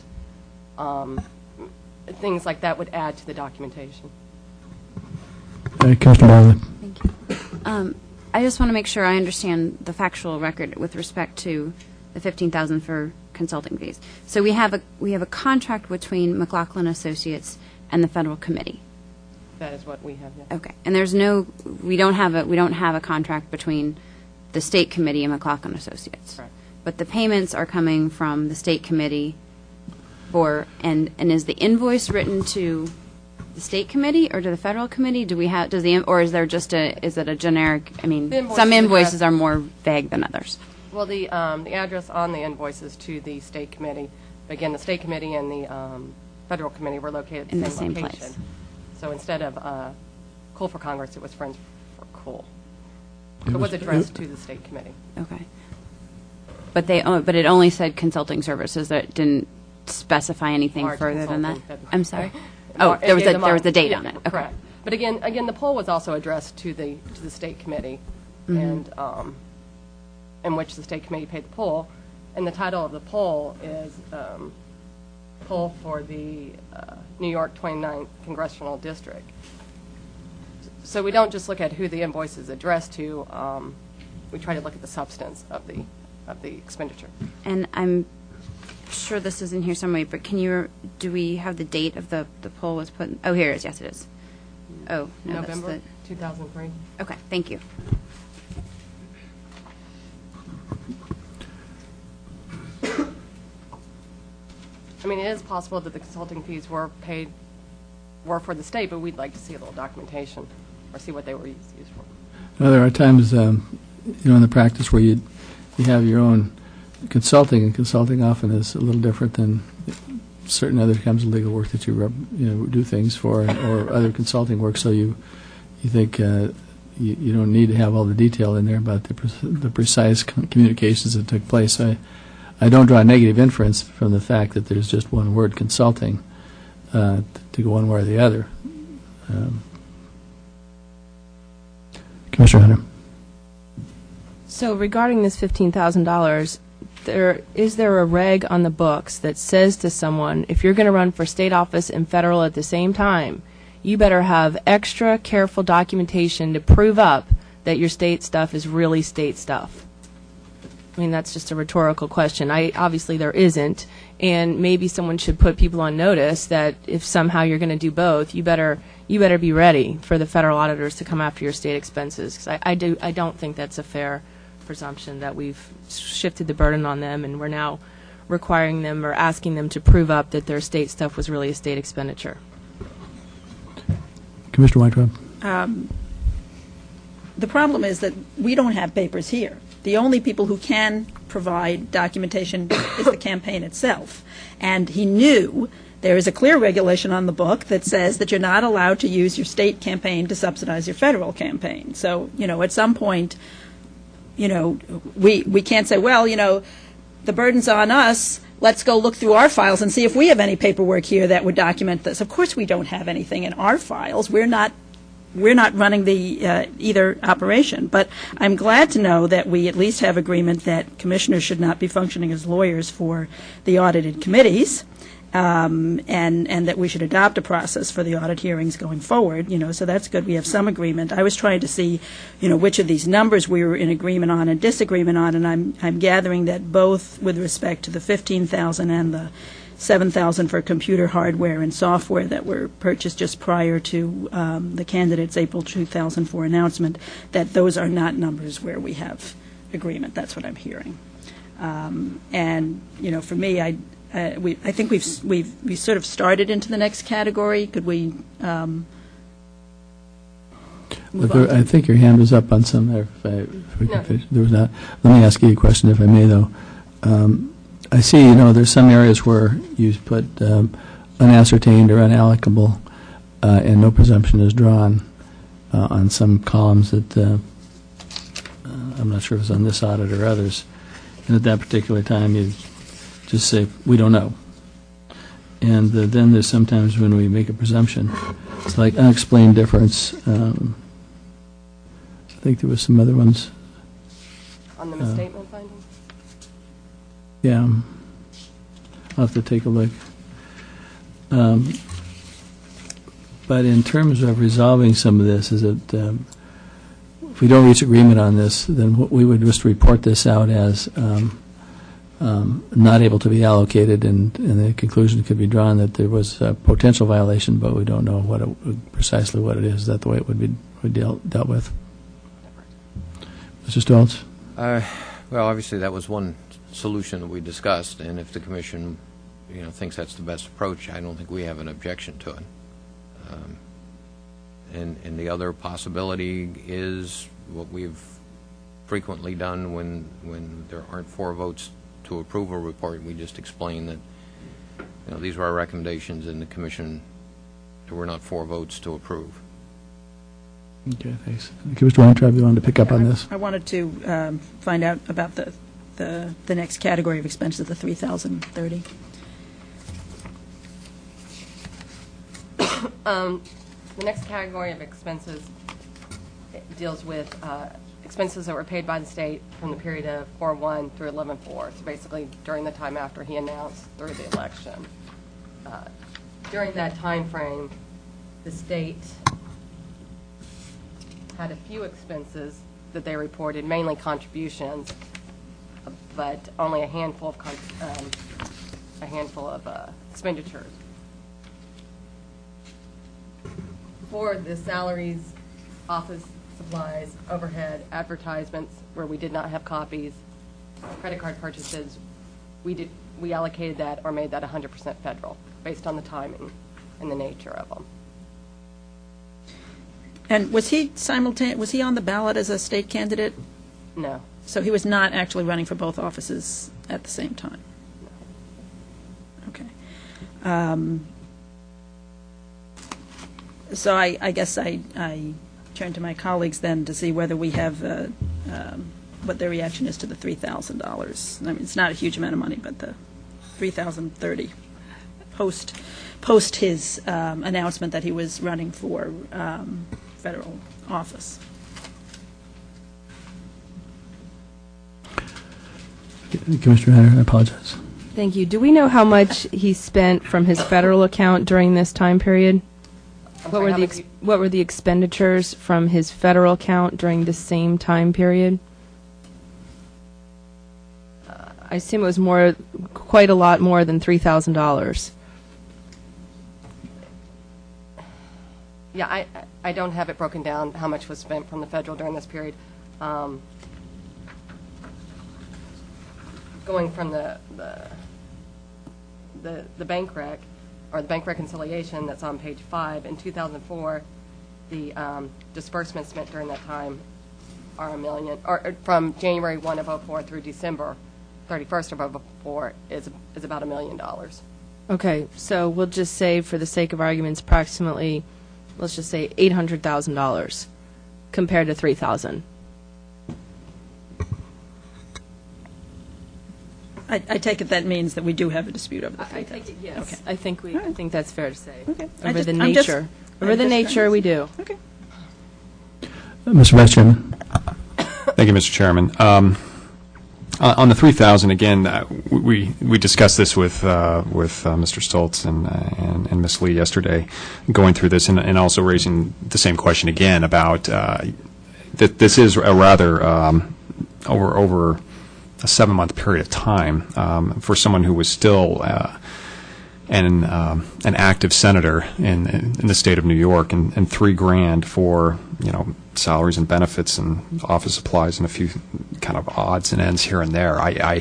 Things like that would add to the documentation. Commissioner Bartley. Thank you. I just want to make sure I understand the factual record with respect to the $15,000 for consulting fees. So we have a contract between McLaughlin Associates and the federal committee. That is what we have. Yes. Okay, and we don't have a contract between the state committee and McLaughlin Associates. Correct. But the payments are coming from the state committee and is the invoice written to the state committee or to the federal committee? Or is it a generic? I mean, some invoices are more vague than others. Well, the address on the invoice is to the state committee. Again, the state committee and the federal committee were located at the same location. Place. So instead of Cool for Congress, it was Friends for Cool. It was addressed to the state committee. Okay. But it only said consulting services. That didn't specify anything Large further than that. consulting. I'm sorry. Oh, there was a date on it. Okay. Correct. But again, the poll was also addressed to the state committee, and in which the state committee paid the poll. And the title of the poll is Poll for the New York 29th Congressional District. So we don't just look at who the invoice is addressed to. We try to look at the substance of the expenditure. And I'm sure this is in here somewhere, but do we have the date of the poll was put in? Oh, here it is. Yes, it is. Oh, no, November that's 2003. okay, thank you. I mean, it is possible that the consulting fees were for the state, but we'd like to see a little documentation or see what they were used for. Well, there are times, in the practice where you have your own consulting, and consulting often is a little different than certain other kinds of legal work that you do things for, or other consulting work. So you think you don't need to have all the detail in there about the precise communications that took place. I don't draw a negative inference from the fact that there's just one word, consulting, to go one way or the other. Commissioner Hunter. So regarding this $15,000, is there a reg on the books that says to someone, if you're going to run for state office and federal at the same time, you better have extra careful documentation to prove up that your state stuff is really state stuff? I mean, that's just a rhetorical question. Obviously there isn't, and maybe someone should put people on notice that if somehow you're going to do both, you better be ready for the federal auditors to come after your state expenses. Because I don't think that's a fair presumption that we've shifted the burden on them, and we're now requiring them or asking them to prove up that their state stuff was really a state expenditure. Commissioner Weintraub. The problem is that we don't have papers here. The only people who can provide documentation is the campaign itself. And he knew there is a clear regulation on the book that says that you're not allowed to use your state campaign to subsidize your federal campaign. So, at some point, we can't say, well, the burden's on us. Let's go look through our files and see if we have any paperwork here that would document this. Of course we don't have anything in our files. We're not running the either operation. But I'm glad to know that we at least have agreement that commissioners should not be functioning as lawyers for the audited committees, and that we should adopt a process for the audit hearings going forward. So that's good. We have some agreement. I was trying to see, which of these numbers we were in agreement on and disagreement on, and I'm gathering that both with respect to the $15,000 and the $7,000 for computer hardware and software that were purchased just prior to the candidate's April 2004 announcement, that those are not numbers where we have agreement. That's what I'm hearing. And for me, I think we've sort of started into the next category. Could we move on? I think your hand was up on some there. If we could finish. There was not. Let me ask you a question, if I may, though. I see, there's some areas where you put unascertained or unallocable, and no presumption is drawn on some columns that I'm not sure if it's on this audit or others. And at that particular time, you just say, we don't know. And then there's sometimes when we make a presumption, it's like unexplained difference. I think there was some other ones. On the misstatement finding? Yeah, I'll have to take a look. But in terms of resolving some of this, is it if we don't reach agreement on this, then we would just report this out as not able to be allocated, and the conclusion could be drawn that there was a potential violation, but we don't know precisely what it is. Is that the way it would be dealt with? Mr. Stoltz? Well, obviously that was one solution that we discussed, and if the commission thinks that's the best approach, I don't think we have an objection to it. And the other possibility is what we've frequently done when there aren't 4 votes to approve a report. We just explain that these were our recommendations, and the commission, there were not 4 votes to approve. Okay, thanks. Mr. Weintraub, you wanted to pick up on this? I wanted to find out about the next category of expenses, the $3,030. The next category of expenses deals with expenses that were paid by the state from the period of 4/1 through 11/4, so basically during the time after he announced through the election. During that time frame, the state had a few expenses that they reported, mainly contributions, but only a handful of expenditures. For the salaries, office supplies, overhead, advertisements, where we did not have copies, credit card purchases, we allocated that or made that 100% federal, based on the timing and the nature of them. And was he on the ballot as a state candidate? No. So he was not actually running for both offices at the same time? Okay. So I guess I turn to my colleagues then to see whether we have, what their reaction is to the $3,000. I mean, it's not a huge amount of money, but the $3,030 post his announcement that he was running for federal office. Commissioner Hunter, I apologize. Thank you. Do we know how much he spent from his federal account during this time period? What were the expenditures from his federal account during the same time period? I assume it was quite a lot more than $3,000. Yeah, I don't have it broken down how much was spent from the federal during this period. Going from the bank rec, or the bank reconciliation that's on page 5, in 2004, the disbursements spent during that time are $1 million, or from January 1 of 2004 through December 31st of 2004 is about $1 million. Okay, so we'll just say, for the sake of arguments, approximately, let's just say $800,000 compared to $3,000. I take it that means that we do have a dispute over the $3,000. Yes, Okay. I think that's fair to say. Okay. Over the nature, we do. Okay. Mr. Vice Chairman. Thank you, Mr. Chairman. On the 3,000, again, we discussed this with Mr. Stoltz and Ms. Lee yesterday, going through this and also raising the same question again about that this is a rather over a 7-month period of time for someone who was still an active senator in the state of New York, and $3,000 for salaries and benefits and office supplies and a few kind of odds and ends here and there.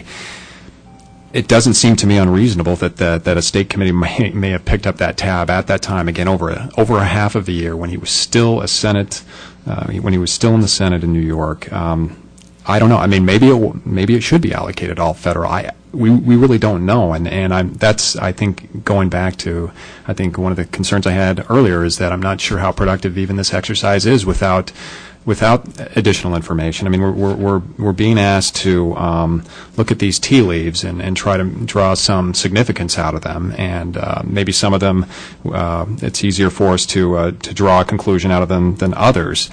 It doesn't seem to me unreasonable that a state committee may have picked up that tab at that time, again over a half of the year when he was still when he was still in the Senate in New York. I don't know. I mean, maybe it should be allocated all federal. We really don't know, and that's, I think, going back to, I think one of the concerns I had earlier is that I'm not sure how productive even this exercise is without additional information. I mean, we're being asked to look at these tea leaves and try to draw some significance out of them, and maybe some of them it's easier for us to draw a conclusion out of them than others.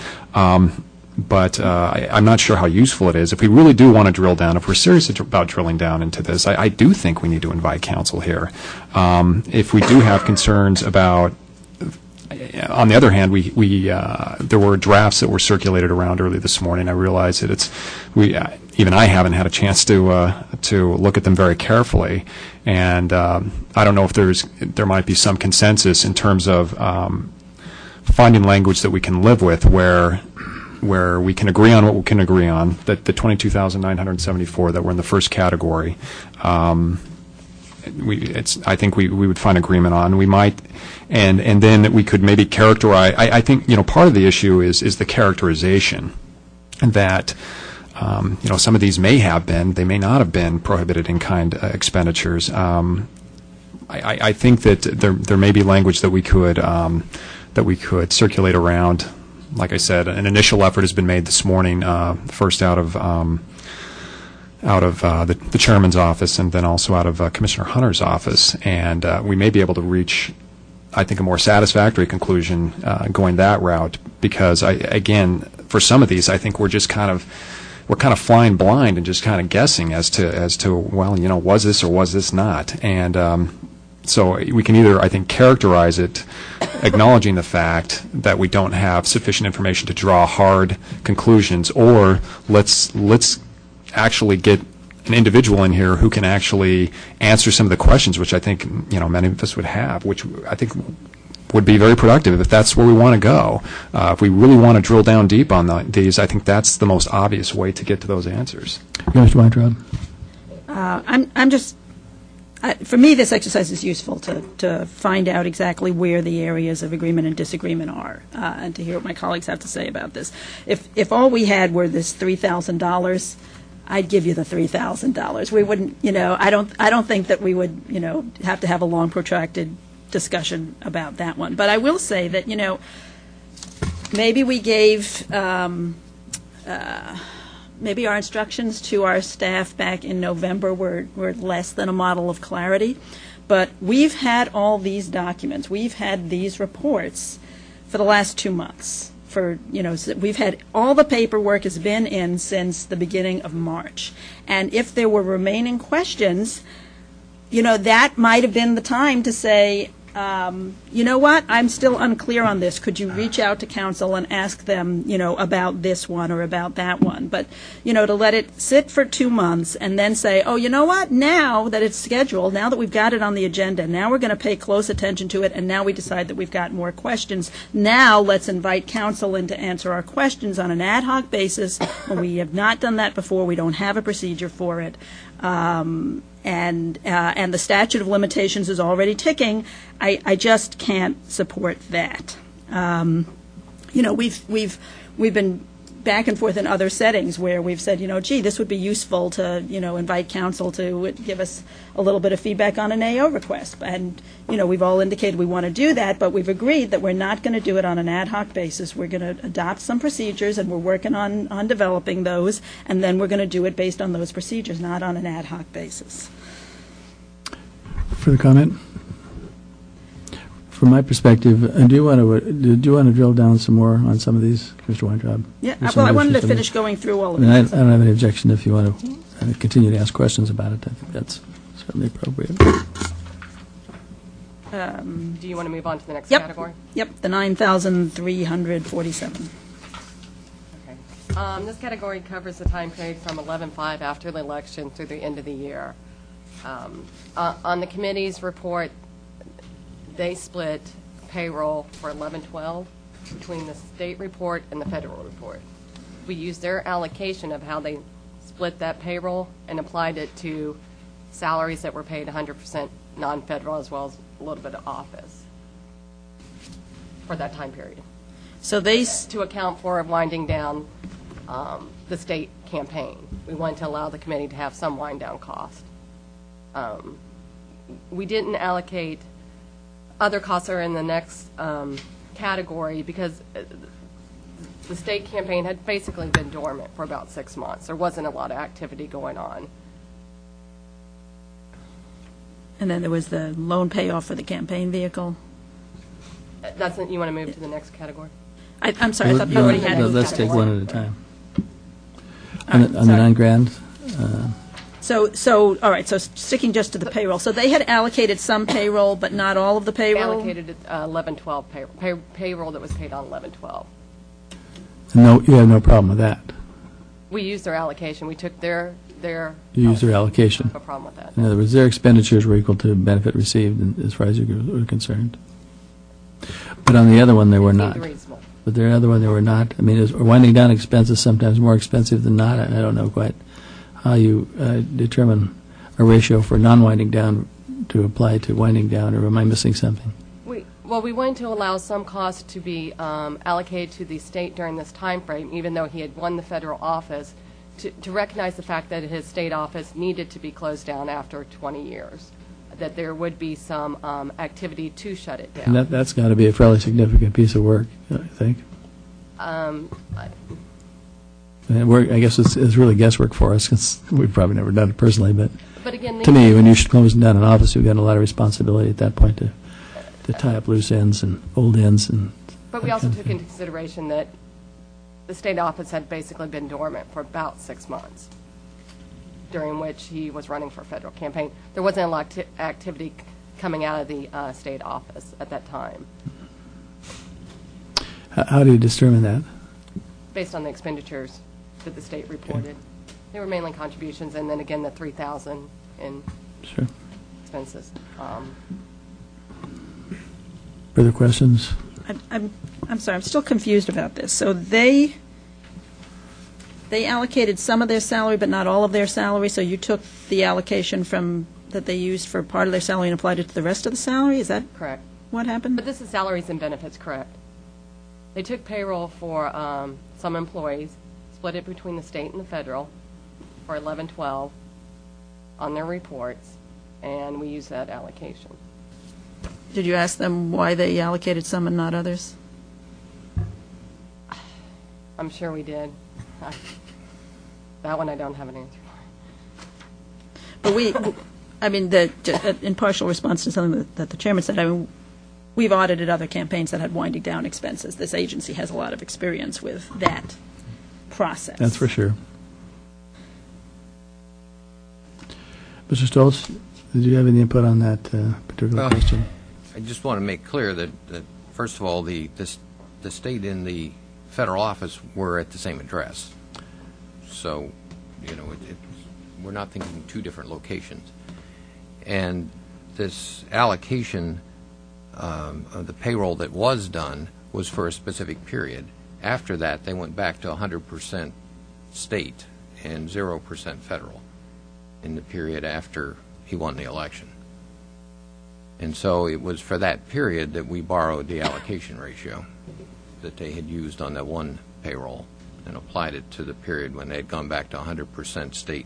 But I'm not sure how useful it is. If we really do want to drill down, if we're serious about drilling down into this, I do think we need to invite counsel here. If we do have concerns about, on the other hand, there were drafts that were circulated around early this morning. I realize that even I haven't had a chance to look at them very carefully, and I don't know if there might be some consensus in terms of finding language that we can live with, where we can agree on what we can agree on, that the 22,974 that were in the first category, I think we would find agreement on. We might, and then we could maybe characterize. I think part of the issue is the characterization that some of these may may not have been prohibited in kind expenditures. I think that there may be language that we could circulate around. Like I said, an initial effort has been made this morning, first out of the chairman's office, and then also out of Commissioner Hunter's office, and we may be able to reach, I think, a more satisfactory conclusion going that route. Because again, for some of these, I think we're kind of flying blind and just kind of guessing as to was this or was this not, and so we can either, I think, characterize it acknowledging the fact that we don't have sufficient information to draw hard conclusions, or let's actually get an individual in here who can actually answer some of the questions, which I think many of us would have, which I think would be very productive if that's where we want to go. If we really want to drill down deep on these, I think that's the most obvious way to get to those answers. Mr. Weintraub? I'm just, for me, this exercise is useful to find out exactly where the areas of agreement and disagreement are, and to hear what my colleagues have to say about this. If all we had were this $3,000, I'd give you the $3,000. We wouldn't, I don't think that we would, have to have a long, protracted discussion about that one. But I will say that, maybe we gave, maybe our instructions to our staff back in November were less than a model of clarity. But we've had all these documents. We've had these reports for the last 2 months. We've had all the paperwork has been in since the beginning of March. And if there were remaining questions, that might have been the time to say, you know what, I'm still unclear on this. Could you reach out to council and ask them, about this one or about that one? But, to let it sit for 2 months and then say, oh, you know what, now that it's scheduled, now that we've got it on the agenda, now we're going to pay close attention to it, and now we decide that we've got more questions. Now let's invite council in to answer our questions on an ad hoc basis. When we have not done that before, we don't have a procedure for it. And the statute of limitations is already ticking. I just can't support that. We've been back and forth in other settings where we've said, gee, this would be useful to, invite council to give us a little bit of feedback on an AO request. And, we've all indicated we want to do that, but we've agreed that we're not going to do it on an ad hoc basis. We're going to adopt some procedures, and we're working on developing those, and then we're going to do it based on those procedures, not on an ad hoc basis. Further comment? From my perspective, do you want to drill down some more on some of these, Mr. Weintraub? Yeah, well, I wanted to finish going through all of it. it. I don't have any objection if you want to continue to ask questions about it. I think that's certainly appropriate. Do you want to move on to the next category? Yep, the 9,347. Okay. This category covers the time period from 11/5 after the election through the end of the year. On the committee's report, they split payroll for 11/12 between the state report and the federal report. We used their allocation of how they split that payroll and applied it to salaries that were paid 100% non-federal, as well as a little bit of office for that time period. So to account for winding down the state campaign. We wanted to allow the committee to have some wind down cost. We didn't allocate other costs are in the next category because the state campaign had basically been dormant for about 6 months. There wasn't a lot of activity going on. And then there was the loan payoff for the campaign vehicle. You want to move to the next category? I'm sorry, I thought you already had. Let's take one at a time. On the $9,000. So all right. So sticking just to the payroll. So they had allocated some payroll, but not all of the payroll. Allocated 11/12 payroll that was paid on 11/12. No, you have no problem with that. We used their allocation. We took their. You used their allocation. No problem with that. In other words, their expenditures were equal to benefit received, as far as you were concerned. But on the other one, they were not. Reasonable. But the other one, they were not. I mean, is winding down expenses sometimes more expensive than not? I don't know quite how you determine a ratio for non-winding down to apply to winding down, or am I missing something? We wanted to allow some costs to be allocated to the state during this time frame, even though he had won the federal office, to recognize the fact that his state office needed to be closed down after 20 years, that there would be some activity to shut it down. And that's got to be a fairly significant piece of work, I think. I guess it's really guesswork for us, because we've probably never done it personally. But again, to me, when you're closing down an office, you've got a lot of responsibility at that point to tie up loose ends and old ends. But we also took into consideration that the state office had basically been dormant for about 6 months, during which he was running for a federal campaign. There wasn't a lot of activity coming out of the state office at that time. How do you determine that? based on the expenditures that the state reported. They were mainly contributions, and then again the $3,000 in Sure. expenses. Further questions? I'm sorry, I'm still confused about this. So they allocated some of their salary, but not all of their salary, so you took the allocation from, that they used for part of their salary and applied it to the rest of the salary? Is that Correct. what happened? But this is salaries and benefits, correct? They took payroll for some employees, split it between the state and the federal for 11/12 on their reports, and we used that allocation. Did you ask them why they allocated some and not others? I'm sure we did. That one I don't have an answer for. But I mean, in partial response to something that the chairman said, I mean, we've audited other campaigns that had winding down expenses. This agency has a lot of experience with that process. That's for sure. Mr. Stoltz, did you have any input on that particular question? I just want to make clear that first of all, the state and the federal office were at the same address. So, we're not thinking two different locations. And this allocation of the payroll that was done was for a specific period. After that, they went back to 100% state and 0% federal in the period after he won the election. And so it was for that period that we borrowed the allocation ratio that they had used on that one payroll and applied it to the period when they had gone back to 100% state.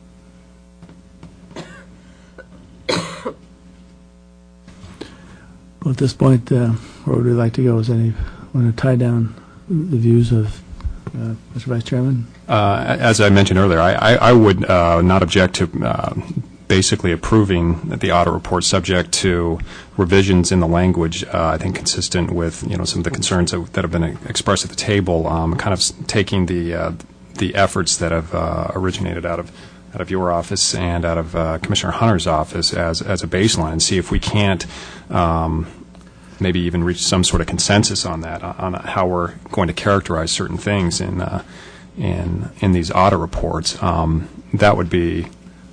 Well, at this point, where would we like to go? Is anyone want to tie down the views of Mr. Vice Chairman? As I mentioned earlier, I would not object to basically approving the audit report subject to revisions in the language, I think consistent with some of the concerns that have been expressed at the table, kind of taking the efforts that have originated out of your office and out of Commissioner Hunter's office as a baseline, and see if we can't maybe even reach some sort of consensus on that, on how we're going to characterize certain things in these audit reports. That would be,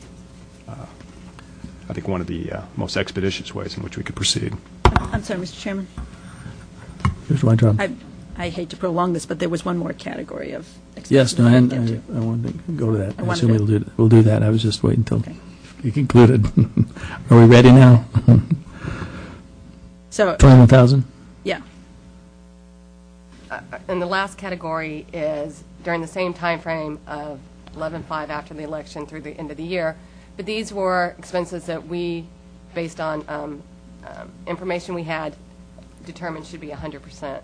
I think, one of the most expeditious ways in which we could proceed. I'm sorry, Mr. Chairman. Here's my job. I hate to prolong this, but there was one more category of expenses. Yes, no, I and didn't get to. I wanted to go to that. I I wanted assume we'll do that. I was just waiting until Okay. you concluded. Are we ready now? So, 21,000? yeah. And the last category is during the same time frame of 11/5 after the election through the end of the year. But these were expenses that we, based on information we had, determined should be 100%.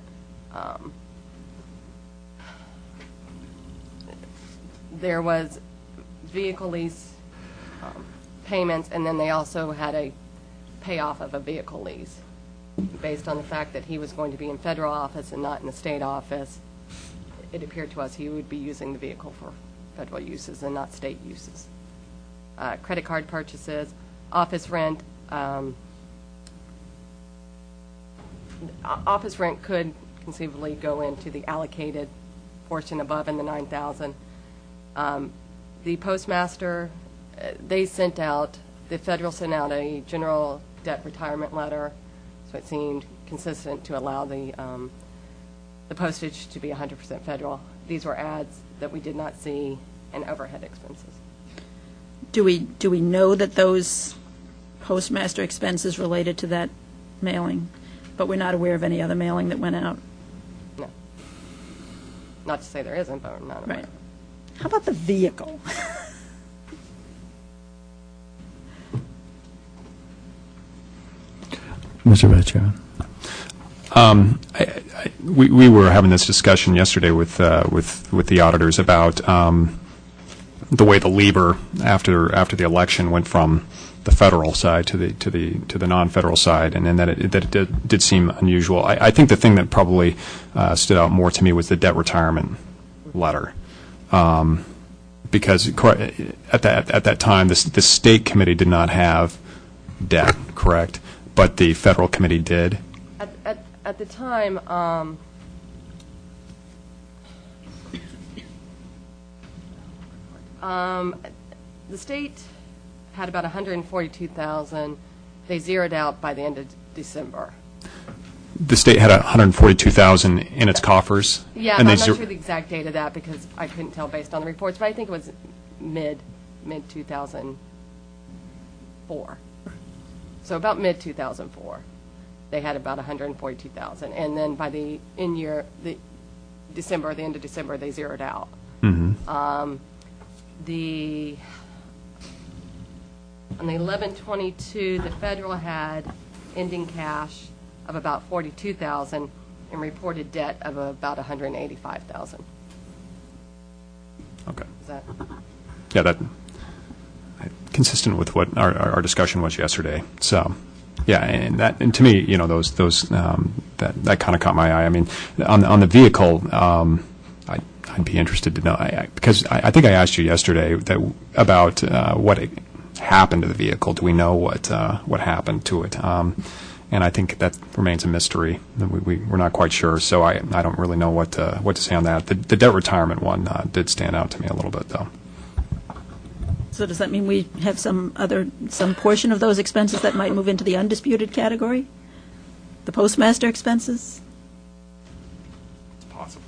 There was vehicle lease payments, and then they also had a payoff of a vehicle lease. Based on the fact that he was going to be in federal office and not in the state office, it appeared to us he would be using the vehicle for federal uses and not state uses. Credit card purchases, office rent. Office rent could conceivably go into the allocated portion above in the $9,000. The postmaster, the federal sent out a general debt retirement letter, so it seemed consistent to allow the postage to be 100% federal. These were ads that we did not see, and overhead expenses. Do we know that those postmaster expenses related to that mailing, but we're not aware of any other mailing that went out? No. Not to say there isn't, but we're not aware. Right. How about the vehicle? Mr. Vice Chairman. We were having this discussion yesterday with the auditors about the way the lever after the election went from the federal side to the non-federal side, and then that it did seem unusual. I think the thing that probably stood out more to me was the debt retirement letter, because at that time the state committee did not have debt, correct? But the federal committee did. At the time, The state had about $142,000. They zeroed out by the end of December. The state had $142,000 in its coffers. Yeah, and I'm not sure the exact date of that because I couldn't tell based on the reports, but I think it was mid 2004. So about mid 2004, they had about $142,000, and then by the end of December, they zeroed out. Mm-hmm. On the 11/22, the federal had ending cash of about $42,000 and reported debt of about $185,000. Okay. Is that? Yeah, that consistent with what our discussion was yesterday. So, yeah, and to me, you know, those that kind of caught my eye. I mean, on the vehicle, I'd be interested to know because I think I asked you yesterday about what happened to the vehicle. Do we know what happened to it? And I think that remains a mystery. We're not quite sure, so I don't really know what to say on that. The debt retirement one did stand out to me a little bit, though. So does that mean we have some portion of those expenses that might move into the undisputed category? The postmaster expenses? It's possible.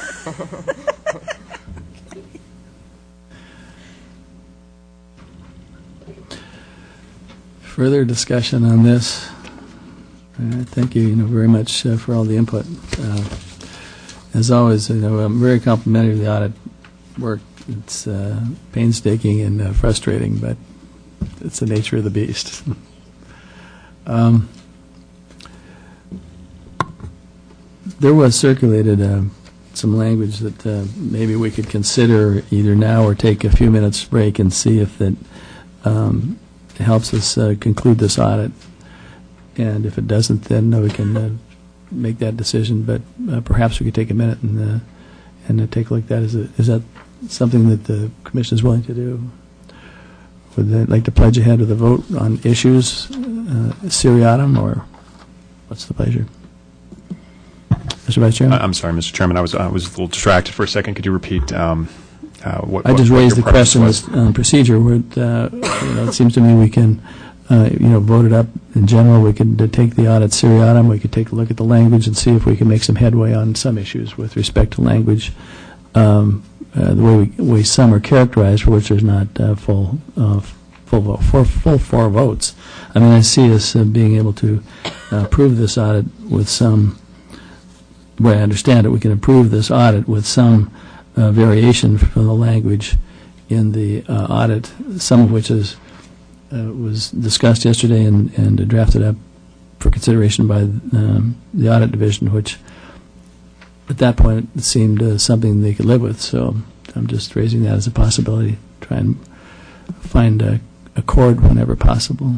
Further discussion on this? Thank you, very much for all the input. As always, I'm very complimentary of the audit work. It's painstaking and frustrating, but it's the nature of the beast. There was circulated some language that maybe we could consider either now or take a few minutes break and see if that helps us conclude this audit. And if it doesn't, then we can make that decision. But perhaps we could take a minute and take a look at that. Is that something that the Commission is willing to do? Would they like to pledge ahead with a vote on issues seriatim, or what's the pleasure? Mr. Vice Chairman? I'm sorry, Mr. Chairman. I was a little distracted for a second. Could you repeat what I just raised the question was? on procedure. It seems to me we can vote it up in general. We could take the audit seriatim. We could take a look at the language and see if we can make some headway on some issues with respect to language. The way some are characterized, for which there's not full four votes. I mean, I see us being able to approve this audit with some. The way I understand it, we can approve this audit with some variation from the language in the audit, some of which was discussed yesterday and drafted up for consideration by the audit division, which at that point it seemed something they could live with. So I'm just raising that as a possibility, try and find a accord whenever possible.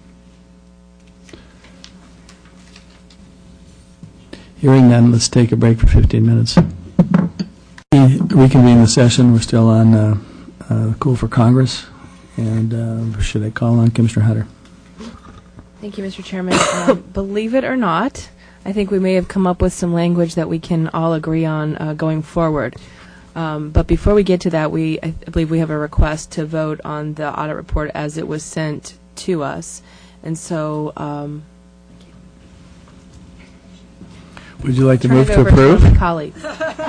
Hearing none, let's take a break for 15 minutes. Reconvene the session. We're still on Cool for Congress. And should I call on Commissioner Hunter? Thank you, Mr. Chairman. Believe it or not, I think we may have come up with some language that we can all agree on going forward. But before we get to that, I believe we have a request to vote on the audit report as it was sent to us. And so would you like to turn move it to over approve? To my colleagues.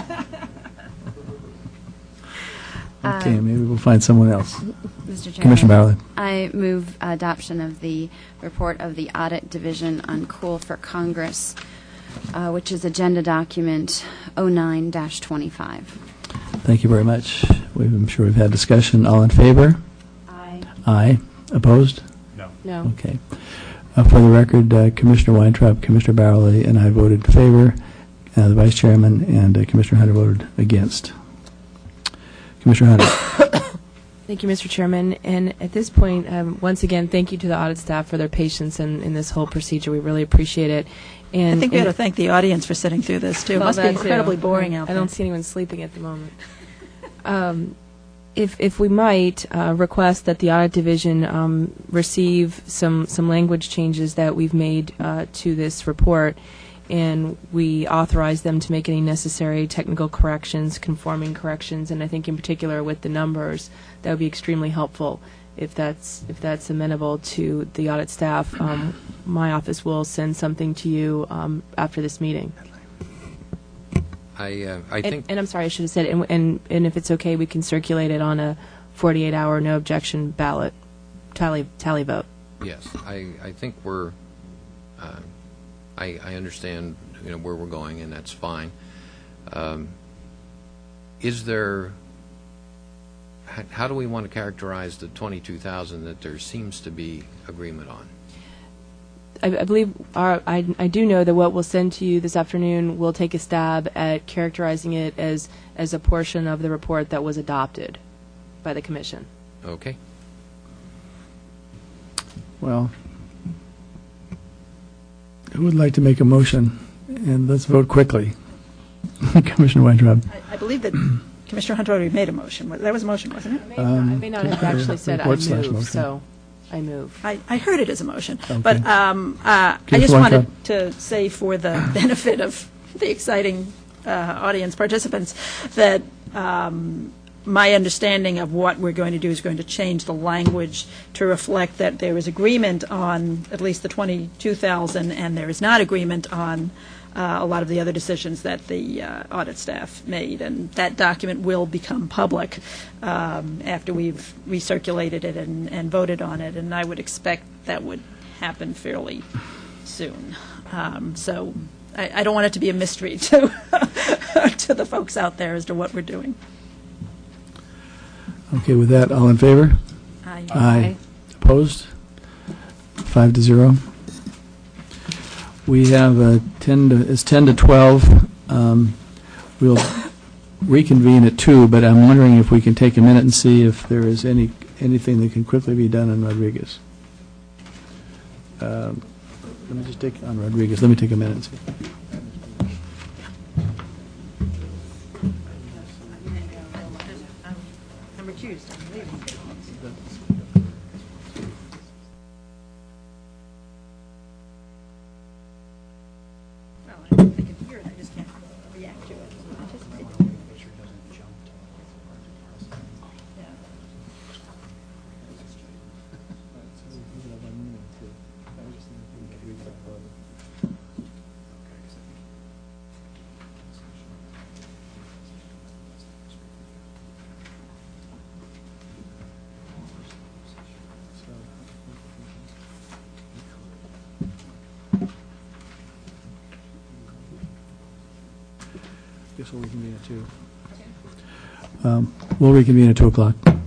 Okay, maybe we'll find someone else. Mr. Chairman, Commissioner Barley. I move adoption of the report of the Audit Division on Cool for Congress, which is agenda document 09-25. Thank you very much. I'm sure we've had discussion. All in favor? Aye. Aye. Opposed? No. Okay. For the record, Commissioner Weintraub, Commissioner Barley, and I voted in favor. The Vice Chairman and Commissioner Hunter voted against. Commissioner Hunter. Thank you, Mr. Chairman. And at this point, once again, thank you to the audit staff for their patience in this whole procedure. We really appreciate it. And I think we ought to thank the audience for sitting through this, too. It must be incredibly boring out there. I don't see anyone sleeping at the moment. If we might request that the Audit Division receive some language changes that we've made to this report, and we authorize them to make any necessary technical corrections, conforming corrections, and I think in particular with the numbers, that would be extremely helpful. If that's amenable to the audit staff, my office will send something to you after this meeting. I think... And I'm sorry, I should have said, and if it's okay, we can circulate it on a 48-hour no objection ballot tally vote. Yes, I think we're... I understand where we're going, and that's fine. Is there... How do we want to characterize the $22,000 that there seems to be agreement on? I believe I do know that what we'll send to you this afternoon will take a stab at characterizing it as a portion of the report that was adopted by the Commission. Okay. Well, who would like to make a motion? And let's vote quickly. Commissioner Weintraub. I believe that Commissioner Hunter already made a motion. That was a motion, wasn't it? I may not have actually said I move, so I move. I heard it as a motion. Okay. But I just wanted to say for the benefit of the exciting audience participants that my understanding of what we're going to do is going to change the language to reflect that there is agreement on at least the $22,000 and there is not agreement on a lot of the other decisions that the audit staff made, and that document will become public after we've recirculated it and voted on it, and I would expect that would happen fairly soon. So I don't want it to be a mystery to to the folks out there as to what we're doing. Okay, with that, all in favor? Aye. Aye. Opposed? 5-0. We have it's 10 to 12. We'll reconvene at 2, but I'm wondering if we can take a minute and see if there is anything that can quickly be done on Rodriguez. Let me just take on Rodriguez. Let me take a minute and see. I'm recused. I'm leaving. I can hear it, I just can't react to it. Yeah. Guess we'll reconvene at 2. We'll reconvene at 2 o'clock.